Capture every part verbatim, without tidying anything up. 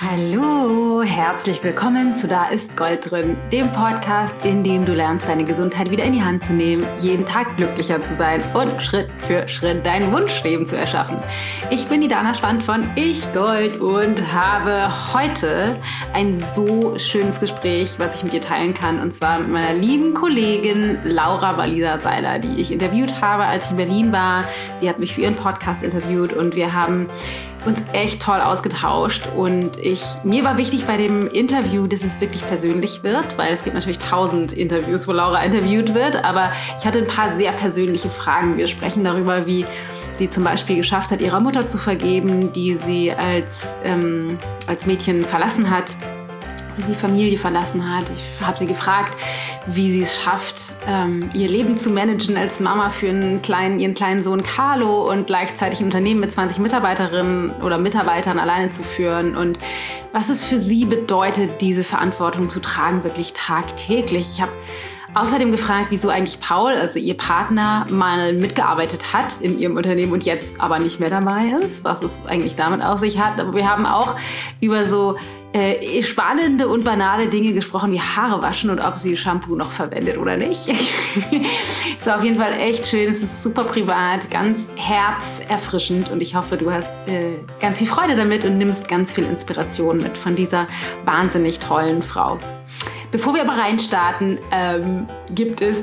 Hallo, herzlich willkommen zu Da ist Gold drin, dem Podcast, in dem du lernst, deine Gesundheit wieder in die Hand zu nehmen, jeden Tag glücklicher zu sein und Schritt für Schritt dein Wunschleben zu erschaffen. Ich bin die Dana Schwand von Ich Gold und habe heute ein so schönes Gespräch, was ich mit dir teilen kann, und zwar mit meiner lieben Kollegin Laura Walliser-Seiler, die ich interviewt habe, als ich in Berlin war. Sie hat mich für ihren Podcast interviewt und wir haben uns echt toll ausgetauscht, und ich, mir war wichtig bei dem Interview, dass es wirklich persönlich wird, weil es gibt natürlich tausend Interviews, wo Laura interviewt wird, aber ich hatte ein paar sehr persönliche Fragen. Wir sprechen darüber, wie sie zum Beispiel geschafft hat, ihrer Mutter zu vergeben, die sie als, ähm, als Mädchen verlassen hat, die Familie verlassen hat. Ich habe sie gefragt, wie sie es schafft, ähm, ihr Leben zu managen als Mama für einen kleinen, ihren kleinen Sohn Carlo und gleichzeitig ein Unternehmen mit zwanzig Mitarbeiterinnen oder Mitarbeitern alleine zu führen, und was es für sie bedeutet, diese Verantwortung zu tragen, wirklich tagtäglich. Ich habe außerdem gefragt, wieso eigentlich Paul, also ihr Partner, mal mitgearbeitet hat in ihrem Unternehmen und jetzt aber nicht mehr dabei ist, was es eigentlich damit auf sich hat. Aber wir haben auch über so äh, spannende und banale Dinge gesprochen, wie Haare waschen und ob sie Shampoo noch verwendet oder nicht. Es war auf jeden Fall echt schön, es ist super privat, ganz herzerfrischend, und ich hoffe, du hast äh, ganz viel Freude damit und nimmst ganz viel Inspiration mit von dieser wahnsinnig tollen Frau. Bevor wir aber reinstarten, ähm, gibt es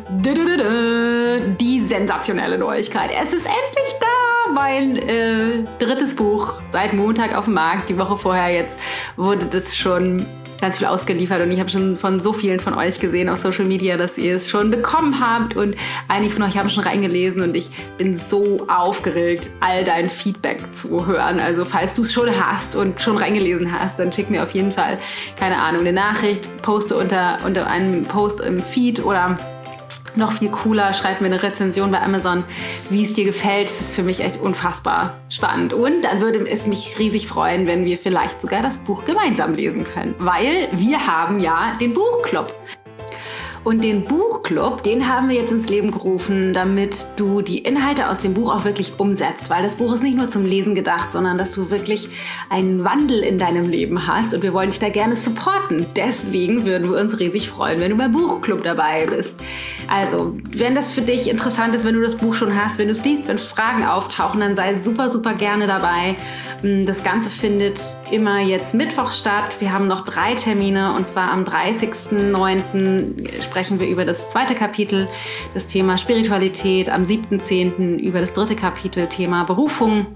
die sensationelle Neuigkeit. Es ist endlich da, mein äh, drittes Buch, seit Montag auf dem Markt. Die Woche vorher jetzt wurde das schon ganz viel ausgeliefert, und ich habe schon von so vielen von euch gesehen auf Social Media, dass ihr es schon bekommen habt, und einige von euch haben schon reingelesen, und ich bin so aufgeregt, all dein Feedback zu hören. Also falls du es schon hast und schon reingelesen hast, dann schick mir auf jeden Fall, keine Ahnung, eine Nachricht, poste unter, unter einem Post im Feed, oder noch viel cooler, schreib mir eine Rezension bei Amazon, wie es dir gefällt. Das ist für mich echt unfassbar spannend. Und dann würde es mich riesig freuen, wenn wir vielleicht sogar das Buch gemeinsam lesen können. Weil wir haben ja den Buchclub. Und den Buchclub, den haben wir jetzt ins Leben gerufen, damit du die Inhalte aus dem Buch auch wirklich umsetzt. Weil das Buch ist nicht nur zum Lesen gedacht, sondern dass du wirklich einen Wandel in deinem Leben hast. Und wir wollen dich da gerne supporten. Deswegen würden wir uns riesig freuen, wenn du beim Buchclub dabei bist. Also, wenn das für dich interessant ist, wenn du das Buch schon hast, wenn du es liest, wenn Fragen auftauchen, dann sei super, super gerne dabei. Das Ganze findet immer jetzt Mittwoch statt. Wir haben noch drei Termine, und zwar am dreißigsten neunten sprechen wir über das zweite Kapitel, das Thema Spiritualität, am siebten zehnten über das dritte Kapitel, Thema Berufung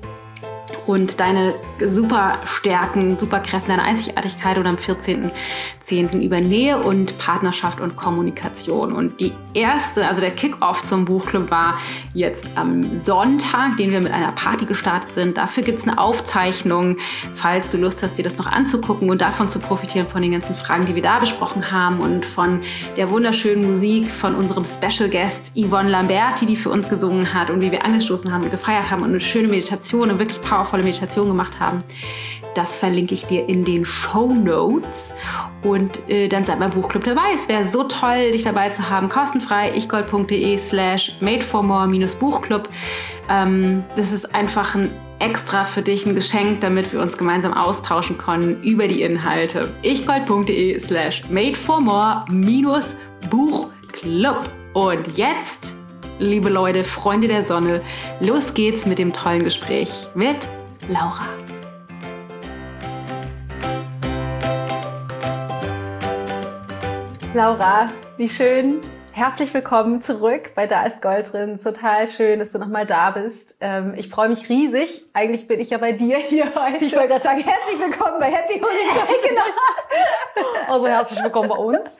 und deine Superstärken, Superkräfte, deine Einzigartigkeit, und am vierzehnten zehnten über Nähe und Partnerschaft und Kommunikation. Und die erste, also der Kick-Off zum Buchclub war jetzt am Sonntag, den wir mit einer Party gestartet sind. Dafür gibt es eine Aufzeichnung, falls du Lust hast, dir das noch anzugucken und davon zu profitieren, von den ganzen Fragen, die wir da besprochen haben, und von der wunderschönen Musik von unserem Special Guest Yvonne Lamberti, die für uns gesungen hat, und wie wir angestoßen haben und gefeiert haben und eine schöne Meditation und wirklich powervolle Meditation gemacht haben. Das verlinke ich dir in den Shownotes, und äh, dann sei beim Buchclub dabei. Es wäre so toll, dich dabei zu haben. Kostenfrei, ichgold.de slash made for more minus Buchclub. Ähm, das ist einfach ein extra für dich, ein Geschenk, damit wir uns gemeinsam austauschen können über die Inhalte. ichgold.de slash made for more minus Buchclub. Und jetzt, liebe Leute, Freunde der Sonne, los geht's mit dem tollen Gespräch mit Laura. Laura, wie schön. Herzlich willkommen zurück bei Da ist Gold drin. Total schön, dass du nochmal da bist. Ähm, ich freue mich riesig. Eigentlich bin ich ja bei dir hier heute. Ich wollte gerade sagen, herzlich willkommen bei Happy Holiday. Genau. Also herzlich willkommen bei uns.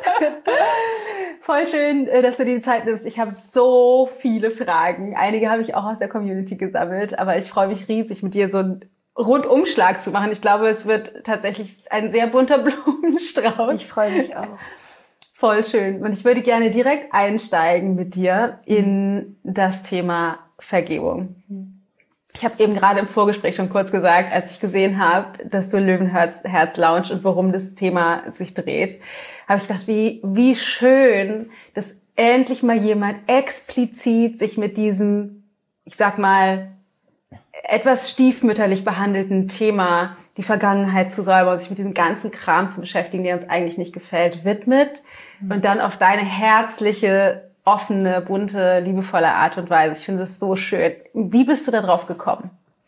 Voll schön, dass du dir die Zeit nimmst. Ich habe so viele Fragen. Einige habe ich auch aus der Community gesammelt. Aber ich freue mich riesig, mit dir so einen Rundumschlag zu machen. Ich glaube, es wird tatsächlich ein sehr bunter Blumenstrauß. Ich freue mich auch. Voll schön. Und ich würde gerne direkt einsteigen mit dir in das Thema Vergebung. Ich habe eben gerade im Vorgespräch schon kurz gesagt, als ich gesehen habe, dass du Löwenherz Herz launch und worum das Thema sich dreht, habe ich gedacht, wie, wie schön, dass endlich mal jemand explizit sich mit diesem, ich sag mal, etwas stiefmütterlich behandelten Thema die Vergangenheit zu säubern, sich mit diesem ganzen Kram zu beschäftigen, der uns eigentlich nicht gefällt, widmet mhm. und dann auf deine herzliche, offene, bunte, liebevolle Art und Weise. Ich finde das so schön. Wie bist du da drauf gekommen?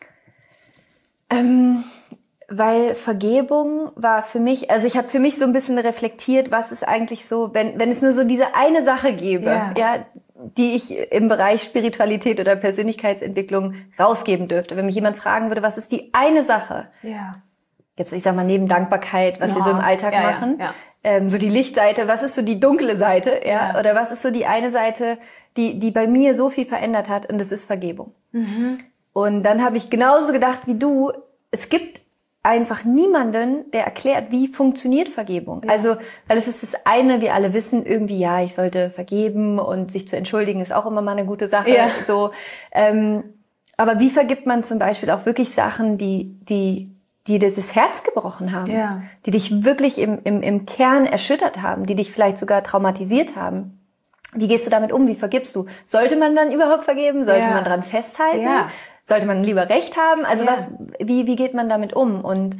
Ähm, weil Vergebung war für mich, also ich habe für mich so ein bisschen reflektiert, was ist eigentlich so, wenn wenn es nur so diese eine Sache gäbe, ja, ja die ich im Bereich Spiritualität oder Persönlichkeitsentwicklung rausgeben dürfte. Wenn mich jemand fragen würde, was ist die eine Sache? Ja. Jetzt, ich sag mal, neben Dankbarkeit, was ja. wir so im Alltag ja, machen, ja, ja. Ähm, so die Lichtseite, was ist so die dunkle Seite, ja? ja, oder was ist so die eine Seite, die die bei mir so viel verändert hat, und das ist Vergebung. Mhm. Und dann habe ich genauso gedacht wie du, es gibt einfach niemanden, der erklärt, wie funktioniert Vergebung. Ja. Also, weil es ist das eine, wir alle wissen irgendwie, ja, ich sollte vergeben und sich zu entschuldigen ist auch immer mal eine gute Sache. Ja. So, ähm, aber wie vergibt man zum Beispiel auch wirklich Sachen, die die die dieses Herz gebrochen haben, ja. die dich wirklich im, im im Kern erschüttert haben, die dich vielleicht sogar traumatisiert haben? Wie gehst du damit um? Wie vergibst du? Sollte man dann überhaupt vergeben? Sollte ja. man dran festhalten? Ja. Sollte man lieber Recht haben? Also ja. was, wie, wie geht man damit um? Und,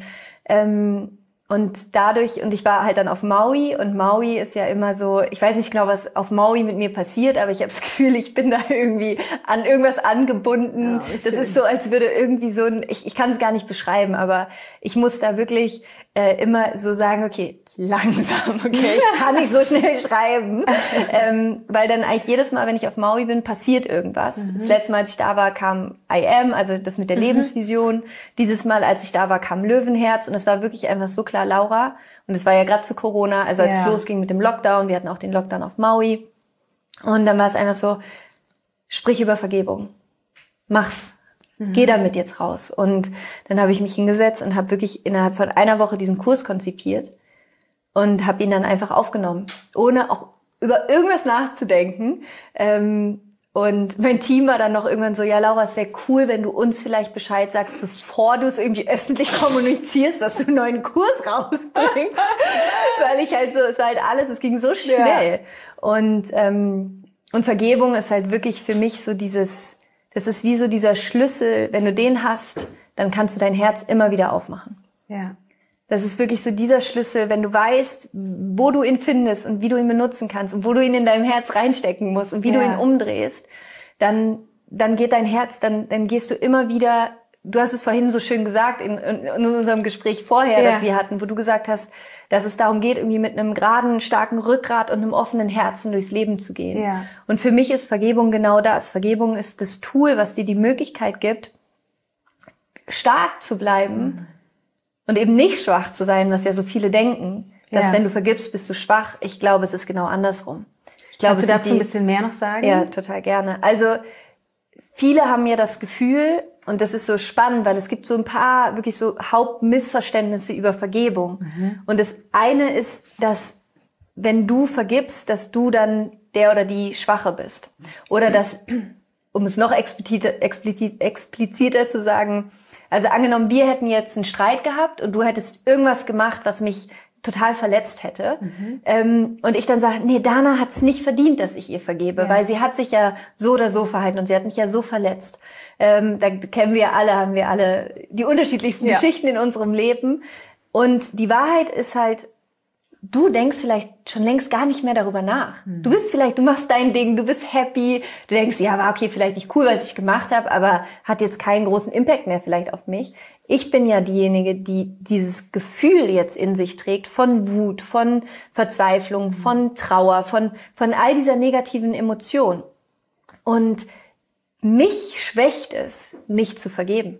ähm, und dadurch, und ich war halt dann auf Maui, und Maui ist ja immer so, ich weiß nicht genau, was auf Maui mit mir passiert, aber ich habe das Gefühl, ich bin da irgendwie an irgendwas angebunden. Ja, das ist so, als würde irgendwie so ein, ich, ich kann es gar nicht beschreiben, aber ich muss da wirklich äh, immer so sagen, okay, langsam, okay, ich kann nicht so schnell schreiben, ähm, weil dann eigentlich jedes Mal, wenn ich auf Maui bin, passiert irgendwas. Mhm. Das letzte Mal, als ich da war, kam I Am, also das mit der mhm. Lebensvision. Dieses Mal, als ich da war, kam Löwenherz, und es war wirklich einfach so klar Laura. Und es war ja gerade zu Corona, also als ja. es losging mit dem Lockdown, wir hatten auch den Lockdown auf Maui. Und dann war es einfach so, sprich über Vergebung, mach's. Mhm. Geh damit jetzt raus. Und dann habe ich mich hingesetzt und habe wirklich innerhalb von einer Woche diesen Kurs konzipiert. Und habe ihn dann einfach aufgenommen, ohne auch über irgendwas nachzudenken. Ähm, und mein Team war dann noch irgendwann so, ja Laura, es wäre cool, wenn du uns vielleicht Bescheid sagst, bevor du es irgendwie öffentlich kommunizierst, dass du einen neuen Kurs rausbringst. Weil ich halt so, es war halt alles, es ging so schnell. Ja. Und, ähm, und Vergebung ist halt wirklich für mich so dieses, das ist wie so dieser Schlüssel, wenn du den hast, dann kannst du dein Herz immer wieder aufmachen. Ja. Das ist wirklich so dieser Schlüssel, wenn du weißt, wo du ihn findest und wie du ihn benutzen kannst und wo du ihn in deinem Herz reinstecken musst und wie ja. du ihn umdrehst, dann dann geht dein Herz, dann dann gehst du immer wieder, du hast es vorhin so schön gesagt in, in, in unserem Gespräch vorher, ja. das wir hatten, wo du gesagt hast, dass es darum geht, irgendwie mit einem geraden, starken Rückgrat und einem offenen Herzen durchs Leben zu gehen. Ja. Und für mich ist Vergebung genau das. Vergebung ist das Tool, was dir die Möglichkeit gibt, stark zu bleiben, mhm. und eben nicht schwach zu sein, was ja so viele denken, dass ja. wenn du vergibst, bist du schwach. Ich glaube, es ist genau andersrum. Ich glaube, Kannst du dazu die, ein bisschen mehr noch sagen? Ja, total gerne. Also viele haben ja das Gefühl, und das ist so spannend, weil es gibt so ein paar wirklich so Hauptmissverständnisse über Vergebung. Mhm. Und das eine ist, dass wenn du vergibst, dass du dann der oder die Schwache bist. Oder dass, um es noch expliziter, explizit, expliziter zu sagen, also angenommen, wir hätten jetzt einen Streit gehabt und du hättest irgendwas gemacht, was mich total verletzt hätte. Mhm. Ähm, und ich dann sage, nee, Dana hat's nicht verdient, dass ich ihr vergebe, ja. weil sie hat sich ja so oder so verhalten und sie hat mich ja so verletzt. Ähm, da kennen wir alle, haben wir alle die unterschiedlichsten ja. Geschichten in unserem Leben. Und die Wahrheit ist halt, du denkst vielleicht schon längst gar nicht mehr darüber nach. Mhm. Du bist vielleicht, du machst dein Ding, du bist happy, du denkst, ja, war okay, vielleicht nicht cool, was ich gemacht habe, aber hat jetzt keinen großen Impact mehr vielleicht auf mich. Ich bin ja diejenige, die dieses Gefühl jetzt in sich trägt von Wut, von Verzweiflung, mhm. von Trauer, von von all dieser negativen Emotion. Und mich schwächt es, nicht zu vergeben.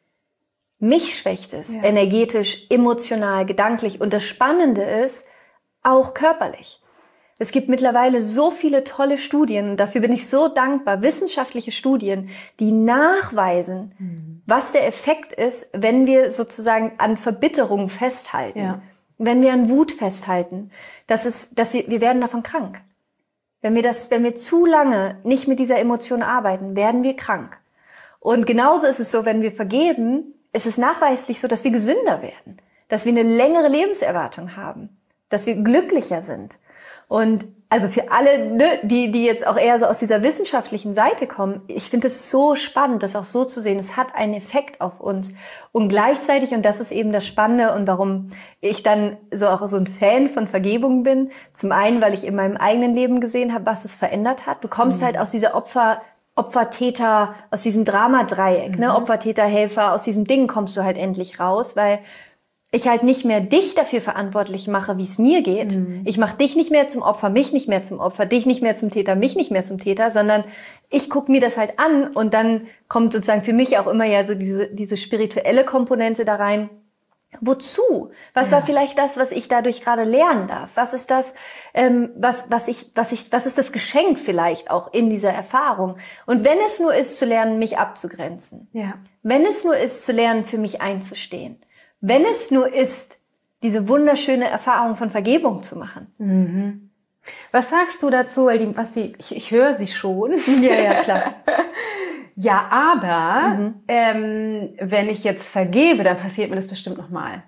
Mich schwächt es, ja. energetisch, emotional, gedanklich. Und das Spannende ist, auch körperlich. Es gibt mittlerweile so viele tolle Studien, und dafür bin ich so dankbar, wissenschaftliche Studien, die nachweisen, mhm. was der Effekt ist, wenn wir sozusagen an Verbitterung festhalten. Ja. Wenn wir an Wut festhalten. Das ist, dass wir, wir werden davon krank. Wenn wir das, wenn wir zu lange nicht mit dieser Emotion arbeiten, werden wir krank. Und genauso ist es so, wenn wir vergeben, es ist nachweislich so, dass wir gesünder werden, dass wir eine längere Lebenserwartung haben, dass wir glücklicher sind. Und also für alle, ne, die die jetzt auch eher so aus dieser wissenschaftlichen Seite kommen, ich finde es so spannend, das auch so zu sehen. Es hat einen Effekt auf uns. Und gleichzeitig, und das ist eben das Spannende und warum ich dann so auch so ein Fan von Vergebung bin, zum einen, weil ich in meinem eigenen Leben gesehen habe, was es verändert hat. Du kommst mhm. halt aus dieser Opfer, Opfer, Täter, aus diesem Dramadreieck, mhm. ne, Opfer, Täter, Helfer, aus diesem Ding kommst du halt endlich raus, weil ich halt nicht mehr dich dafür verantwortlich mache, wie es mir geht. Mhm. Ich mache dich nicht mehr zum Opfer, mich nicht mehr zum Opfer, dich nicht mehr zum Täter, mich nicht mehr zum Täter, sondern ich gucke mir das halt an und dann kommt sozusagen für mich auch immer ja so diese diese spirituelle Komponente da rein. Wozu? Was ja. war vielleicht das, was ich dadurch gerade lernen darf? Was ist das, ähm, was was ich was ich was ist das Geschenk vielleicht auch in dieser Erfahrung? Und wenn es nur ist, zu lernen, mich abzugrenzen. Ja. Wenn es nur ist, zu lernen, für mich einzustehen. Wenn es nur ist, diese wunderschöne Erfahrung von Vergebung zu machen. Mhm. Was sagst du dazu? Weil die, was die, ich, ich höre sie schon. Ja, ja, klar. Ja, aber mhm. ähm, wenn ich jetzt vergebe, dann passiert mir das bestimmt nochmal.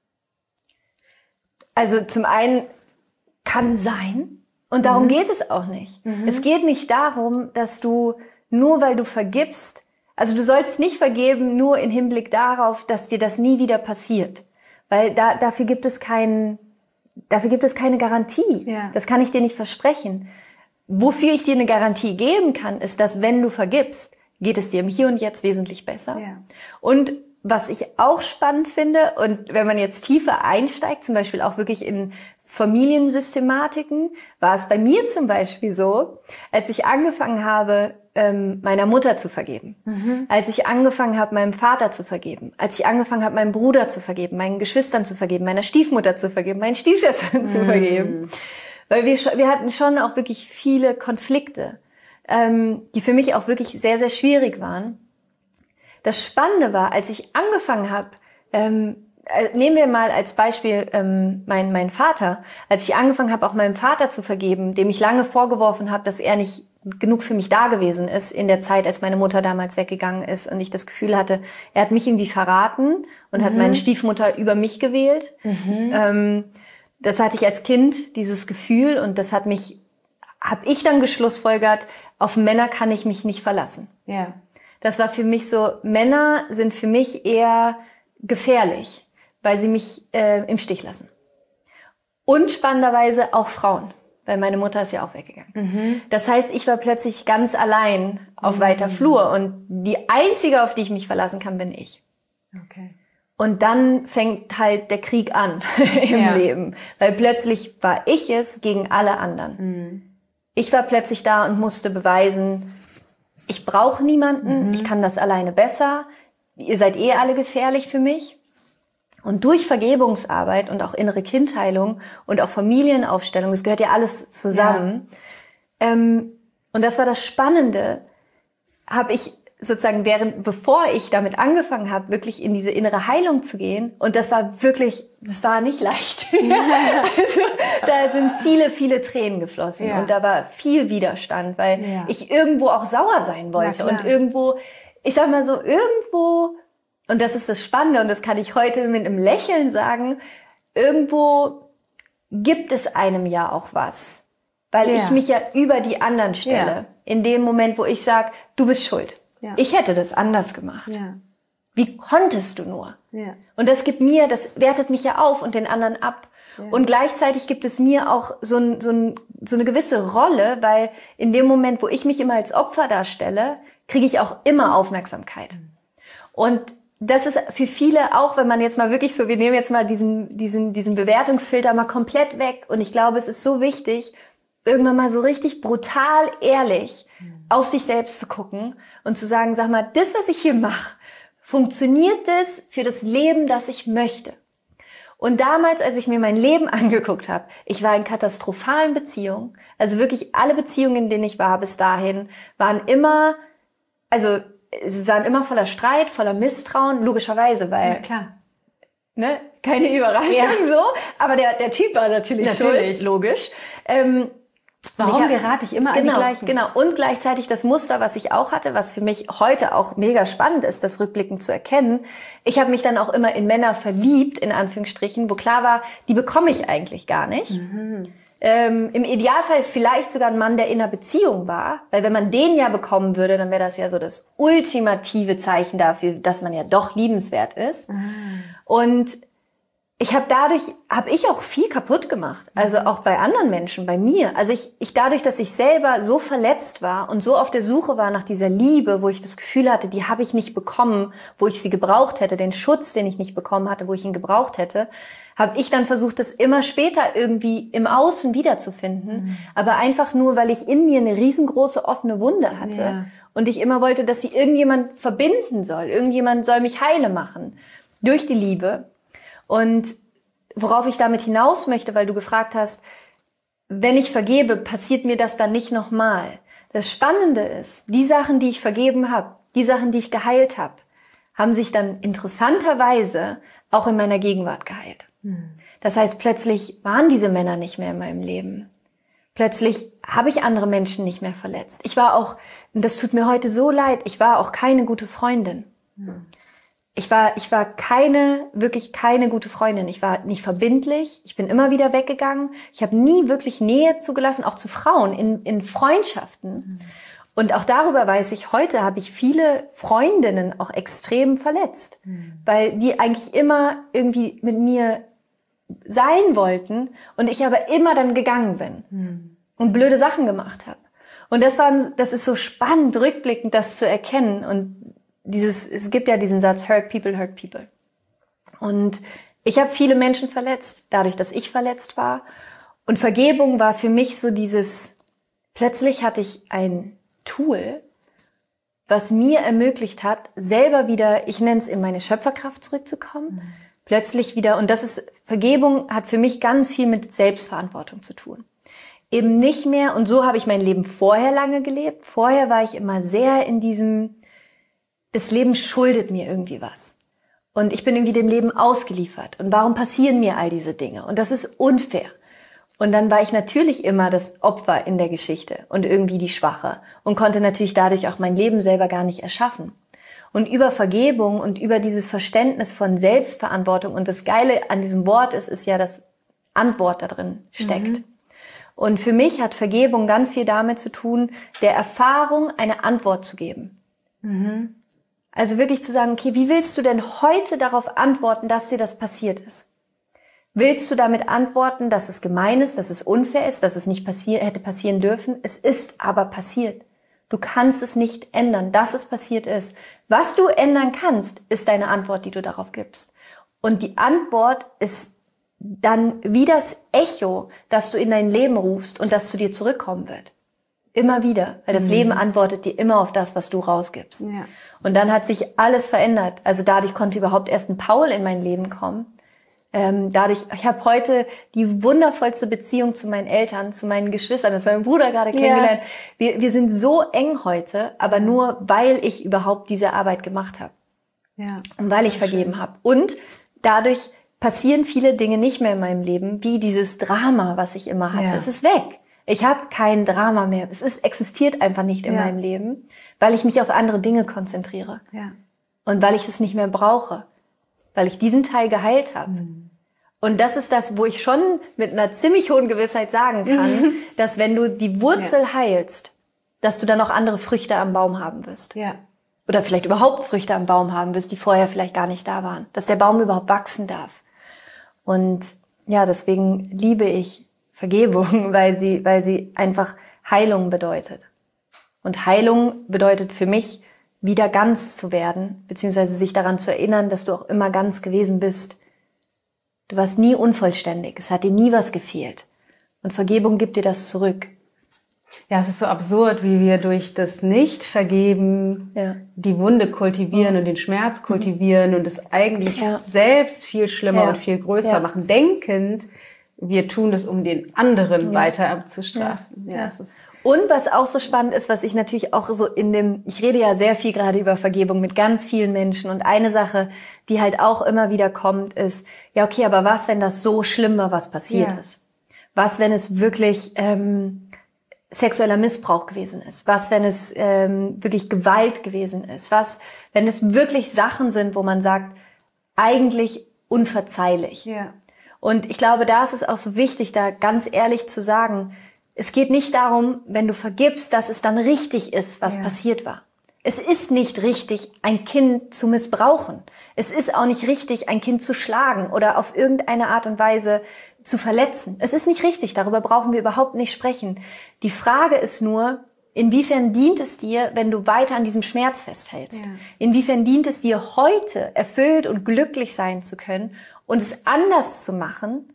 Also zum einen kann sein. Und darum mhm. geht es auch nicht. Mhm. Es geht nicht darum, dass du, nur weil du vergibst, also du sollst nicht vergeben, nur im Hinblick darauf, dass dir das nie wieder passiert. Weil da, dafür gibt es keinen, dafür gibt es keine Garantie. Ja. Das kann ich dir nicht versprechen. Wofür ich dir eine Garantie geben kann, ist, dass wenn du vergibst, geht es dir im Hier und Jetzt wesentlich besser. Ja. Und was ich auch spannend finde, und wenn man jetzt tiefer einsteigt, zum Beispiel auch wirklich in Familiensystematiken, war es bei mir zum Beispiel so, als ich angefangen habe, meiner Mutter zu vergeben, mhm. als ich angefangen habe, meinem Vater zu vergeben, als ich angefangen habe, meinem Bruder zu vergeben, meinen Geschwistern zu vergeben, meiner Stiefmutter zu vergeben, meinen Stiefschwestern mhm. zu vergeben. Weil wir, wir hatten schon auch wirklich viele Konflikte, ähm, die für mich auch wirklich sehr, sehr schwierig waren. Das Spannende war, als ich angefangen habe, ähm, nehmen wir mal als Beispiel ähm, meinen mein Vater, als ich angefangen habe, auch meinem Vater zu vergeben, dem ich lange vorgeworfen habe, dass er nicht genug für mich da gewesen ist in der Zeit, als meine Mutter damals weggegangen ist und ich das Gefühl hatte, er hat mich irgendwie verraten und mhm. hat meine Stiefmutter über mich gewählt. Mhm. Ähm, das hatte ich als Kind, dieses Gefühl, und das hat mich, habe ich dann geschlussfolgert, auf Männer kann ich mich nicht verlassen. Ja. Das war für mich so, Männer sind für mich eher gefährlich, weil sie mich äh, im Stich lassen. Und spannenderweise auch Frauen. Weil meine Mutter ist ja auch weggegangen. Mhm. Das heißt, ich war plötzlich ganz allein auf mhm. weiter Flur. Und die Einzige, auf die ich mich verlassen kann, bin ich. Okay. Und dann fängt halt der Krieg an im ja. Leben. Weil plötzlich war ich es gegen alle anderen. Mhm. Ich war plötzlich da und musste beweisen, ich brauche niemanden, mhm. ich kann das alleine besser. Ihr seid eh alle gefährlich für mich. Und durch Vergebungsarbeit und auch innere Kindheilung und auch Familienaufstellung, das gehört ja alles zusammen. Ja. Ähm, und das war das Spannende, habe ich sozusagen während, bevor ich damit angefangen habe, wirklich in diese innere Heilung zu gehen. Und das war wirklich, das war nicht leicht. Also, da sind viele, viele Tränen geflossen ja. und da war viel Widerstand, weil ja. ich irgendwo auch sauer sein wollte und irgendwo, ich sag mal so, irgendwo. Und das ist das Spannende, und das kann ich heute mit einem Lächeln sagen, irgendwo gibt es einem ja auch was. Weil ja. ich mich ja über die anderen stelle. Ja. In dem Moment, wo ich sage, du bist schuld. Ja. Ich hätte das anders gemacht. Ja. Wie konntest du nur? Ja. Und das gibt mir, das wertet mich ja auf und den anderen ab. Ja. Und gleichzeitig gibt es mir auch so, ein, so, ein, so eine gewisse Rolle, weil in dem Moment, wo ich mich immer als Opfer darstelle, kriege ich auch immer Aufmerksamkeit. Mhm. Und das ist für viele auch, wenn man jetzt mal wirklich so, wir nehmen jetzt mal diesen, diesen, diesen Bewertungsfilter mal komplett weg. Und ich glaube, es ist so wichtig, irgendwann mal so richtig brutal ehrlich auf sich selbst zu gucken und zu sagen, sag mal, das, was ich hier mache, funktioniert das für das Leben, das ich möchte? Und damals, als ich mir mein Leben angeguckt habe, ich war in katastrophalen Beziehungen. Also wirklich alle Beziehungen, in denen ich war bis dahin, waren immer, also sie waren immer voller Streit, voller Misstrauen, logischerweise, weil, ja, klar, ne, keine Überraschung ja. so, aber der der Typ war natürlich, natürlich. schuld, logisch. Ähm, Warum ich, gerate ich immer genau, an die gleichen? Genau, und gleichzeitig das Muster, was ich auch hatte, was für mich heute auch mega spannend ist, das rückblickend zu erkennen. Ich habe mich dann auch immer in Männer verliebt, in Anführungsstrichen, wo klar war, die bekomme ich eigentlich gar nicht. Mhm. Ähm, im Idealfall vielleicht sogar ein Mann, der in einer Beziehung war. Weil wenn man den ja bekommen würde, dann wäre das ja so das ultimative Zeichen dafür, dass man ja doch liebenswert ist. Mhm. Und ich habe dadurch, habe ich auch viel kaputt gemacht. Also auch bei anderen Menschen, bei mir. Also ich, ich dadurch, dass ich selber so verletzt war und so auf der Suche war nach dieser Liebe, wo ich das Gefühl hatte, die habe ich nicht bekommen, wo ich sie gebraucht hätte, den Schutz, den ich nicht bekommen hatte, wo ich ihn gebraucht hätte, habe ich dann versucht, das immer später irgendwie im Außen wiederzufinden. Mhm. Aber einfach nur, weil ich in mir eine riesengroße offene Wunde hatte. Ja. Und ich immer wollte, dass sie irgendjemand verbinden soll. Irgendjemand soll mich heile machen. Durch die Liebe. Und worauf ich damit hinaus möchte, weil du gefragt hast, wenn ich vergebe, passiert mir das dann nicht nochmal. Das Spannende ist, die Sachen, die ich vergeben habe, die Sachen, die ich geheilt habe, haben sich dann interessanterweise auch in meiner Gegenwart geheilt. Hm. Das heißt, plötzlich waren diese Männer nicht mehr in meinem Leben. Plötzlich habe ich andere Menschen nicht mehr verletzt. Ich war auch, und das tut mir heute so leid, ich war auch keine gute Freundin. Hm. Ich war, ich war keine, wirklich keine gute Freundin. Ich war nicht verbindlich. Ich bin immer wieder weggegangen. Ich habe nie wirklich Nähe zugelassen, auch zu Frauen, in, in Freundschaften. Mhm. Und auch darüber weiß ich, heute habe ich viele Freundinnen auch extrem verletzt. Mhm. Weil die eigentlich immer irgendwie mit mir sein wollten und ich aber immer dann gegangen bin. Mhm. Und blöde Sachen gemacht habe. Und das war, das ist so spannend, rückblickend das zu erkennen. Und Dieses, es gibt ja diesen Satz, hurt people, hurt people. Und ich habe viele Menschen verletzt, dadurch, dass ich verletzt war. Und Vergebung war für mich so dieses, plötzlich hatte ich ein Tool, was mir ermöglicht hat, selber wieder, ich nenne es, in meine Schöpferkraft zurückzukommen. Mhm. Plötzlich wieder, und das ist, Vergebung hat für mich ganz viel mit Selbstverantwortung zu tun. Eben nicht mehr, und so habe ich mein Leben vorher lange gelebt. Vorher war ich immer sehr in diesem, das Leben schuldet mir irgendwie was. Und ich bin irgendwie dem Leben ausgeliefert. Und warum passieren mir all diese Dinge? Und das ist unfair. Und dann war ich natürlich immer das Opfer in der Geschichte und irgendwie die Schwache und konnte natürlich dadurch auch mein Leben selber gar nicht erschaffen. Und über Vergebung und über dieses Verständnis von Selbstverantwortung, und das Geile an diesem Wort ist, ist ja, dass Antwort da drin steckt. Mhm. Und für mich hat Vergebung ganz viel damit zu tun, der Erfahrung eine Antwort zu geben. Mhm. Also wirklich zu sagen, okay, wie willst du denn heute darauf antworten, dass dir das passiert ist? Willst du damit antworten, dass es gemein ist, dass es unfair ist, dass es nicht passier- hätte passieren dürfen? Es ist aber passiert. Du kannst es nicht ändern, dass es passiert ist. Was du ändern kannst, ist deine Antwort, die du darauf gibst. Und die Antwort ist dann wie das Echo, das du in dein Leben rufst und das zu dir zurückkommen wird. Immer wieder, weil das mhm. Leben antwortet dir immer auf das, was du rausgibst. Ja. Und dann hat sich alles verändert. Also dadurch konnte überhaupt erst ein Paul in mein Leben kommen. Ähm, dadurch, ich habe heute die wundervollste Beziehung zu meinen Eltern, zu meinen Geschwistern, das war mein Bruder gerade kennengelernt. Ja. Wir, wir sind so eng heute, aber nur, weil ich überhaupt diese Arbeit gemacht habe. Ja. Und weil ich vergeben habe. Und dadurch passieren viele Dinge nicht mehr in meinem Leben, wie dieses Drama, was ich immer hatte. Ja. Es ist weg. Ich habe kein Drama mehr. Es ist, existiert einfach nicht in ja. meinem Leben, weil ich mich auf andere Dinge konzentriere. Ja. Und weil ich es nicht mehr brauche. Weil ich diesen Teil geheilt habe. Mhm. Und das ist das, wo ich schon mit einer ziemlich hohen Gewissheit sagen kann, mhm. dass wenn du die Wurzel ja. heilst, dass du dann auch andere Früchte am Baum haben wirst. Ja. Oder vielleicht überhaupt Früchte am Baum haben wirst, die vorher vielleicht gar nicht da waren. Dass der Baum überhaupt wachsen darf. Und ja, deswegen liebe ich Vergebung, weil sie, weil sie einfach Heilung bedeutet. Und Heilung bedeutet für mich, wieder ganz zu werden, beziehungsweise sich daran zu erinnern, dass du auch immer ganz gewesen bist. Du warst nie unvollständig, es hat dir nie was gefehlt. Und Vergebung gibt dir das zurück. Ja, es ist so absurd, wie wir durch das Nicht-Vergeben ja. die Wunde kultivieren mhm. und den Schmerz kultivieren mhm. und es eigentlich ja. selbst viel schlimmer ja. und viel größer ja. machen, denkend, wir tun das, um den anderen ja. weiter abzustrafen. Ja. Ja, es ist und was auch so spannend ist, was ich natürlich auch so in dem, ich rede ja sehr viel gerade über Vergebung mit ganz vielen Menschen, und eine Sache, die halt auch immer wieder kommt, ist, ja okay, aber was, wenn das so schlimm war, was passiert ja. ist? Was, wenn es wirklich ähm, sexueller Missbrauch gewesen ist? Was, wenn es ähm, wirklich Gewalt gewesen ist? Was, wenn es wirklich Sachen sind, wo man sagt, eigentlich unverzeihlich? Ja. Und ich glaube, da ist es auch so wichtig, da ganz ehrlich zu sagen, es geht nicht darum, wenn du vergibst, dass es dann richtig ist, was ja. passiert war. Es ist nicht richtig, ein Kind zu missbrauchen. Es ist auch nicht richtig, ein Kind zu schlagen oder auf irgendeine Art und Weise zu verletzen. Es ist nicht richtig, darüber brauchen wir überhaupt nicht sprechen. Die Frage ist nur, inwiefern dient es dir, wenn du weiter an diesem Schmerz festhältst? Ja. Inwiefern dient es dir heute, erfüllt und glücklich sein zu können und es anders zu machen,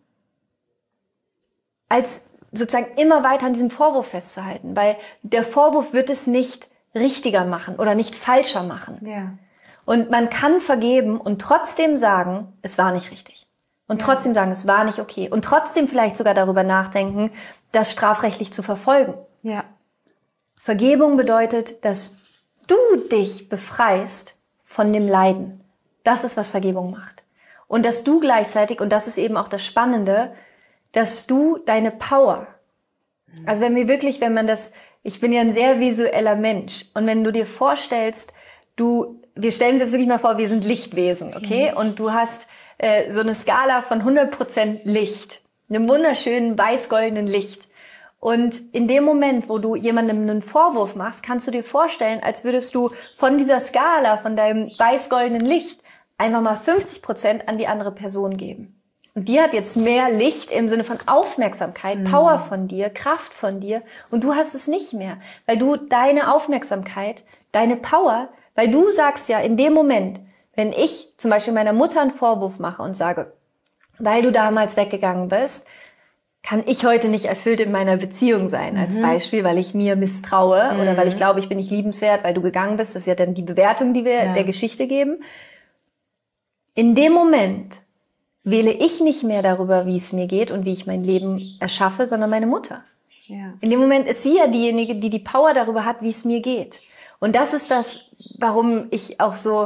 als sozusagen immer weiter an diesem Vorwurf festzuhalten? Weil der Vorwurf wird es nicht richtiger machen oder nicht falscher machen. Ja. Und man kann vergeben und trotzdem sagen, es war nicht richtig. Und ja. trotzdem sagen, es war nicht okay. Und trotzdem vielleicht sogar darüber nachdenken, das strafrechtlich zu verfolgen. Ja. Vergebung bedeutet, dass du dich befreist von dem Leiden. Das ist, was Vergebung macht. Und dass du gleichzeitig, und das ist eben auch das Spannende, dass du deine Power, also wenn wir wirklich, wenn man das, ich bin ja ein sehr visueller Mensch, und wenn du dir vorstellst, du, wir stellen uns jetzt wirklich mal vor, wir sind Lichtwesen, okay? Mhm. Und du hast äh, so eine Skala von hundert Prozent Licht, einem wunderschönen weiß-goldenen Licht. Und in dem Moment, wo du jemandem einen Vorwurf machst, kannst du dir vorstellen, als würdest du von dieser Skala, von deinem weiß-goldenen Licht, einfach mal fünfzig Prozent an die andere Person geben. Und die hat jetzt mehr Licht im Sinne von Aufmerksamkeit, mhm. Power von dir, Kraft von dir. Und du hast es nicht mehr, weil du deine Aufmerksamkeit, deine Power, weil du sagst ja in dem Moment, wenn ich zum Beispiel meiner Mutter einen Vorwurf mache und sage, weil du damals weggegangen bist, kann ich heute nicht erfüllt in meiner Beziehung sein, als mhm. Beispiel, weil ich mir misstraue mhm. oder weil ich glaube, ich bin nicht liebenswert, weil du gegangen bist. Das ist ja dann die Bewertung, die wir ja. der Geschichte geben. In dem Moment wähle ich nicht mehr darüber, wie es mir geht und wie ich mein Leben erschaffe, sondern meine Mutter. Ja. In dem Moment ist sie ja diejenige, die die Power darüber hat, wie es mir geht. Und das ist das, warum ich auch so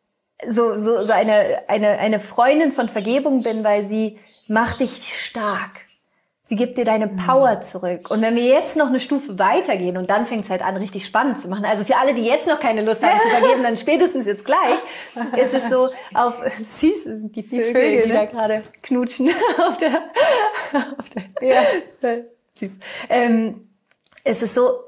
so so so eine eine eine Freundin von Vergebung bin, weil sie macht dich stark. Sie gibt dir deine Power zurück. Und wenn wir jetzt noch eine Stufe weitergehen und dann fängt es halt an, richtig spannend zu machen. Also für alle, die jetzt noch keine Lust haben zu vergeben, dann spätestens jetzt gleich, ist es so auf, siehst du, sind die Vögel, die, Vögel, die ne? da gerade knutschen auf der, auf der, ja, süß. Ähm, es ist so,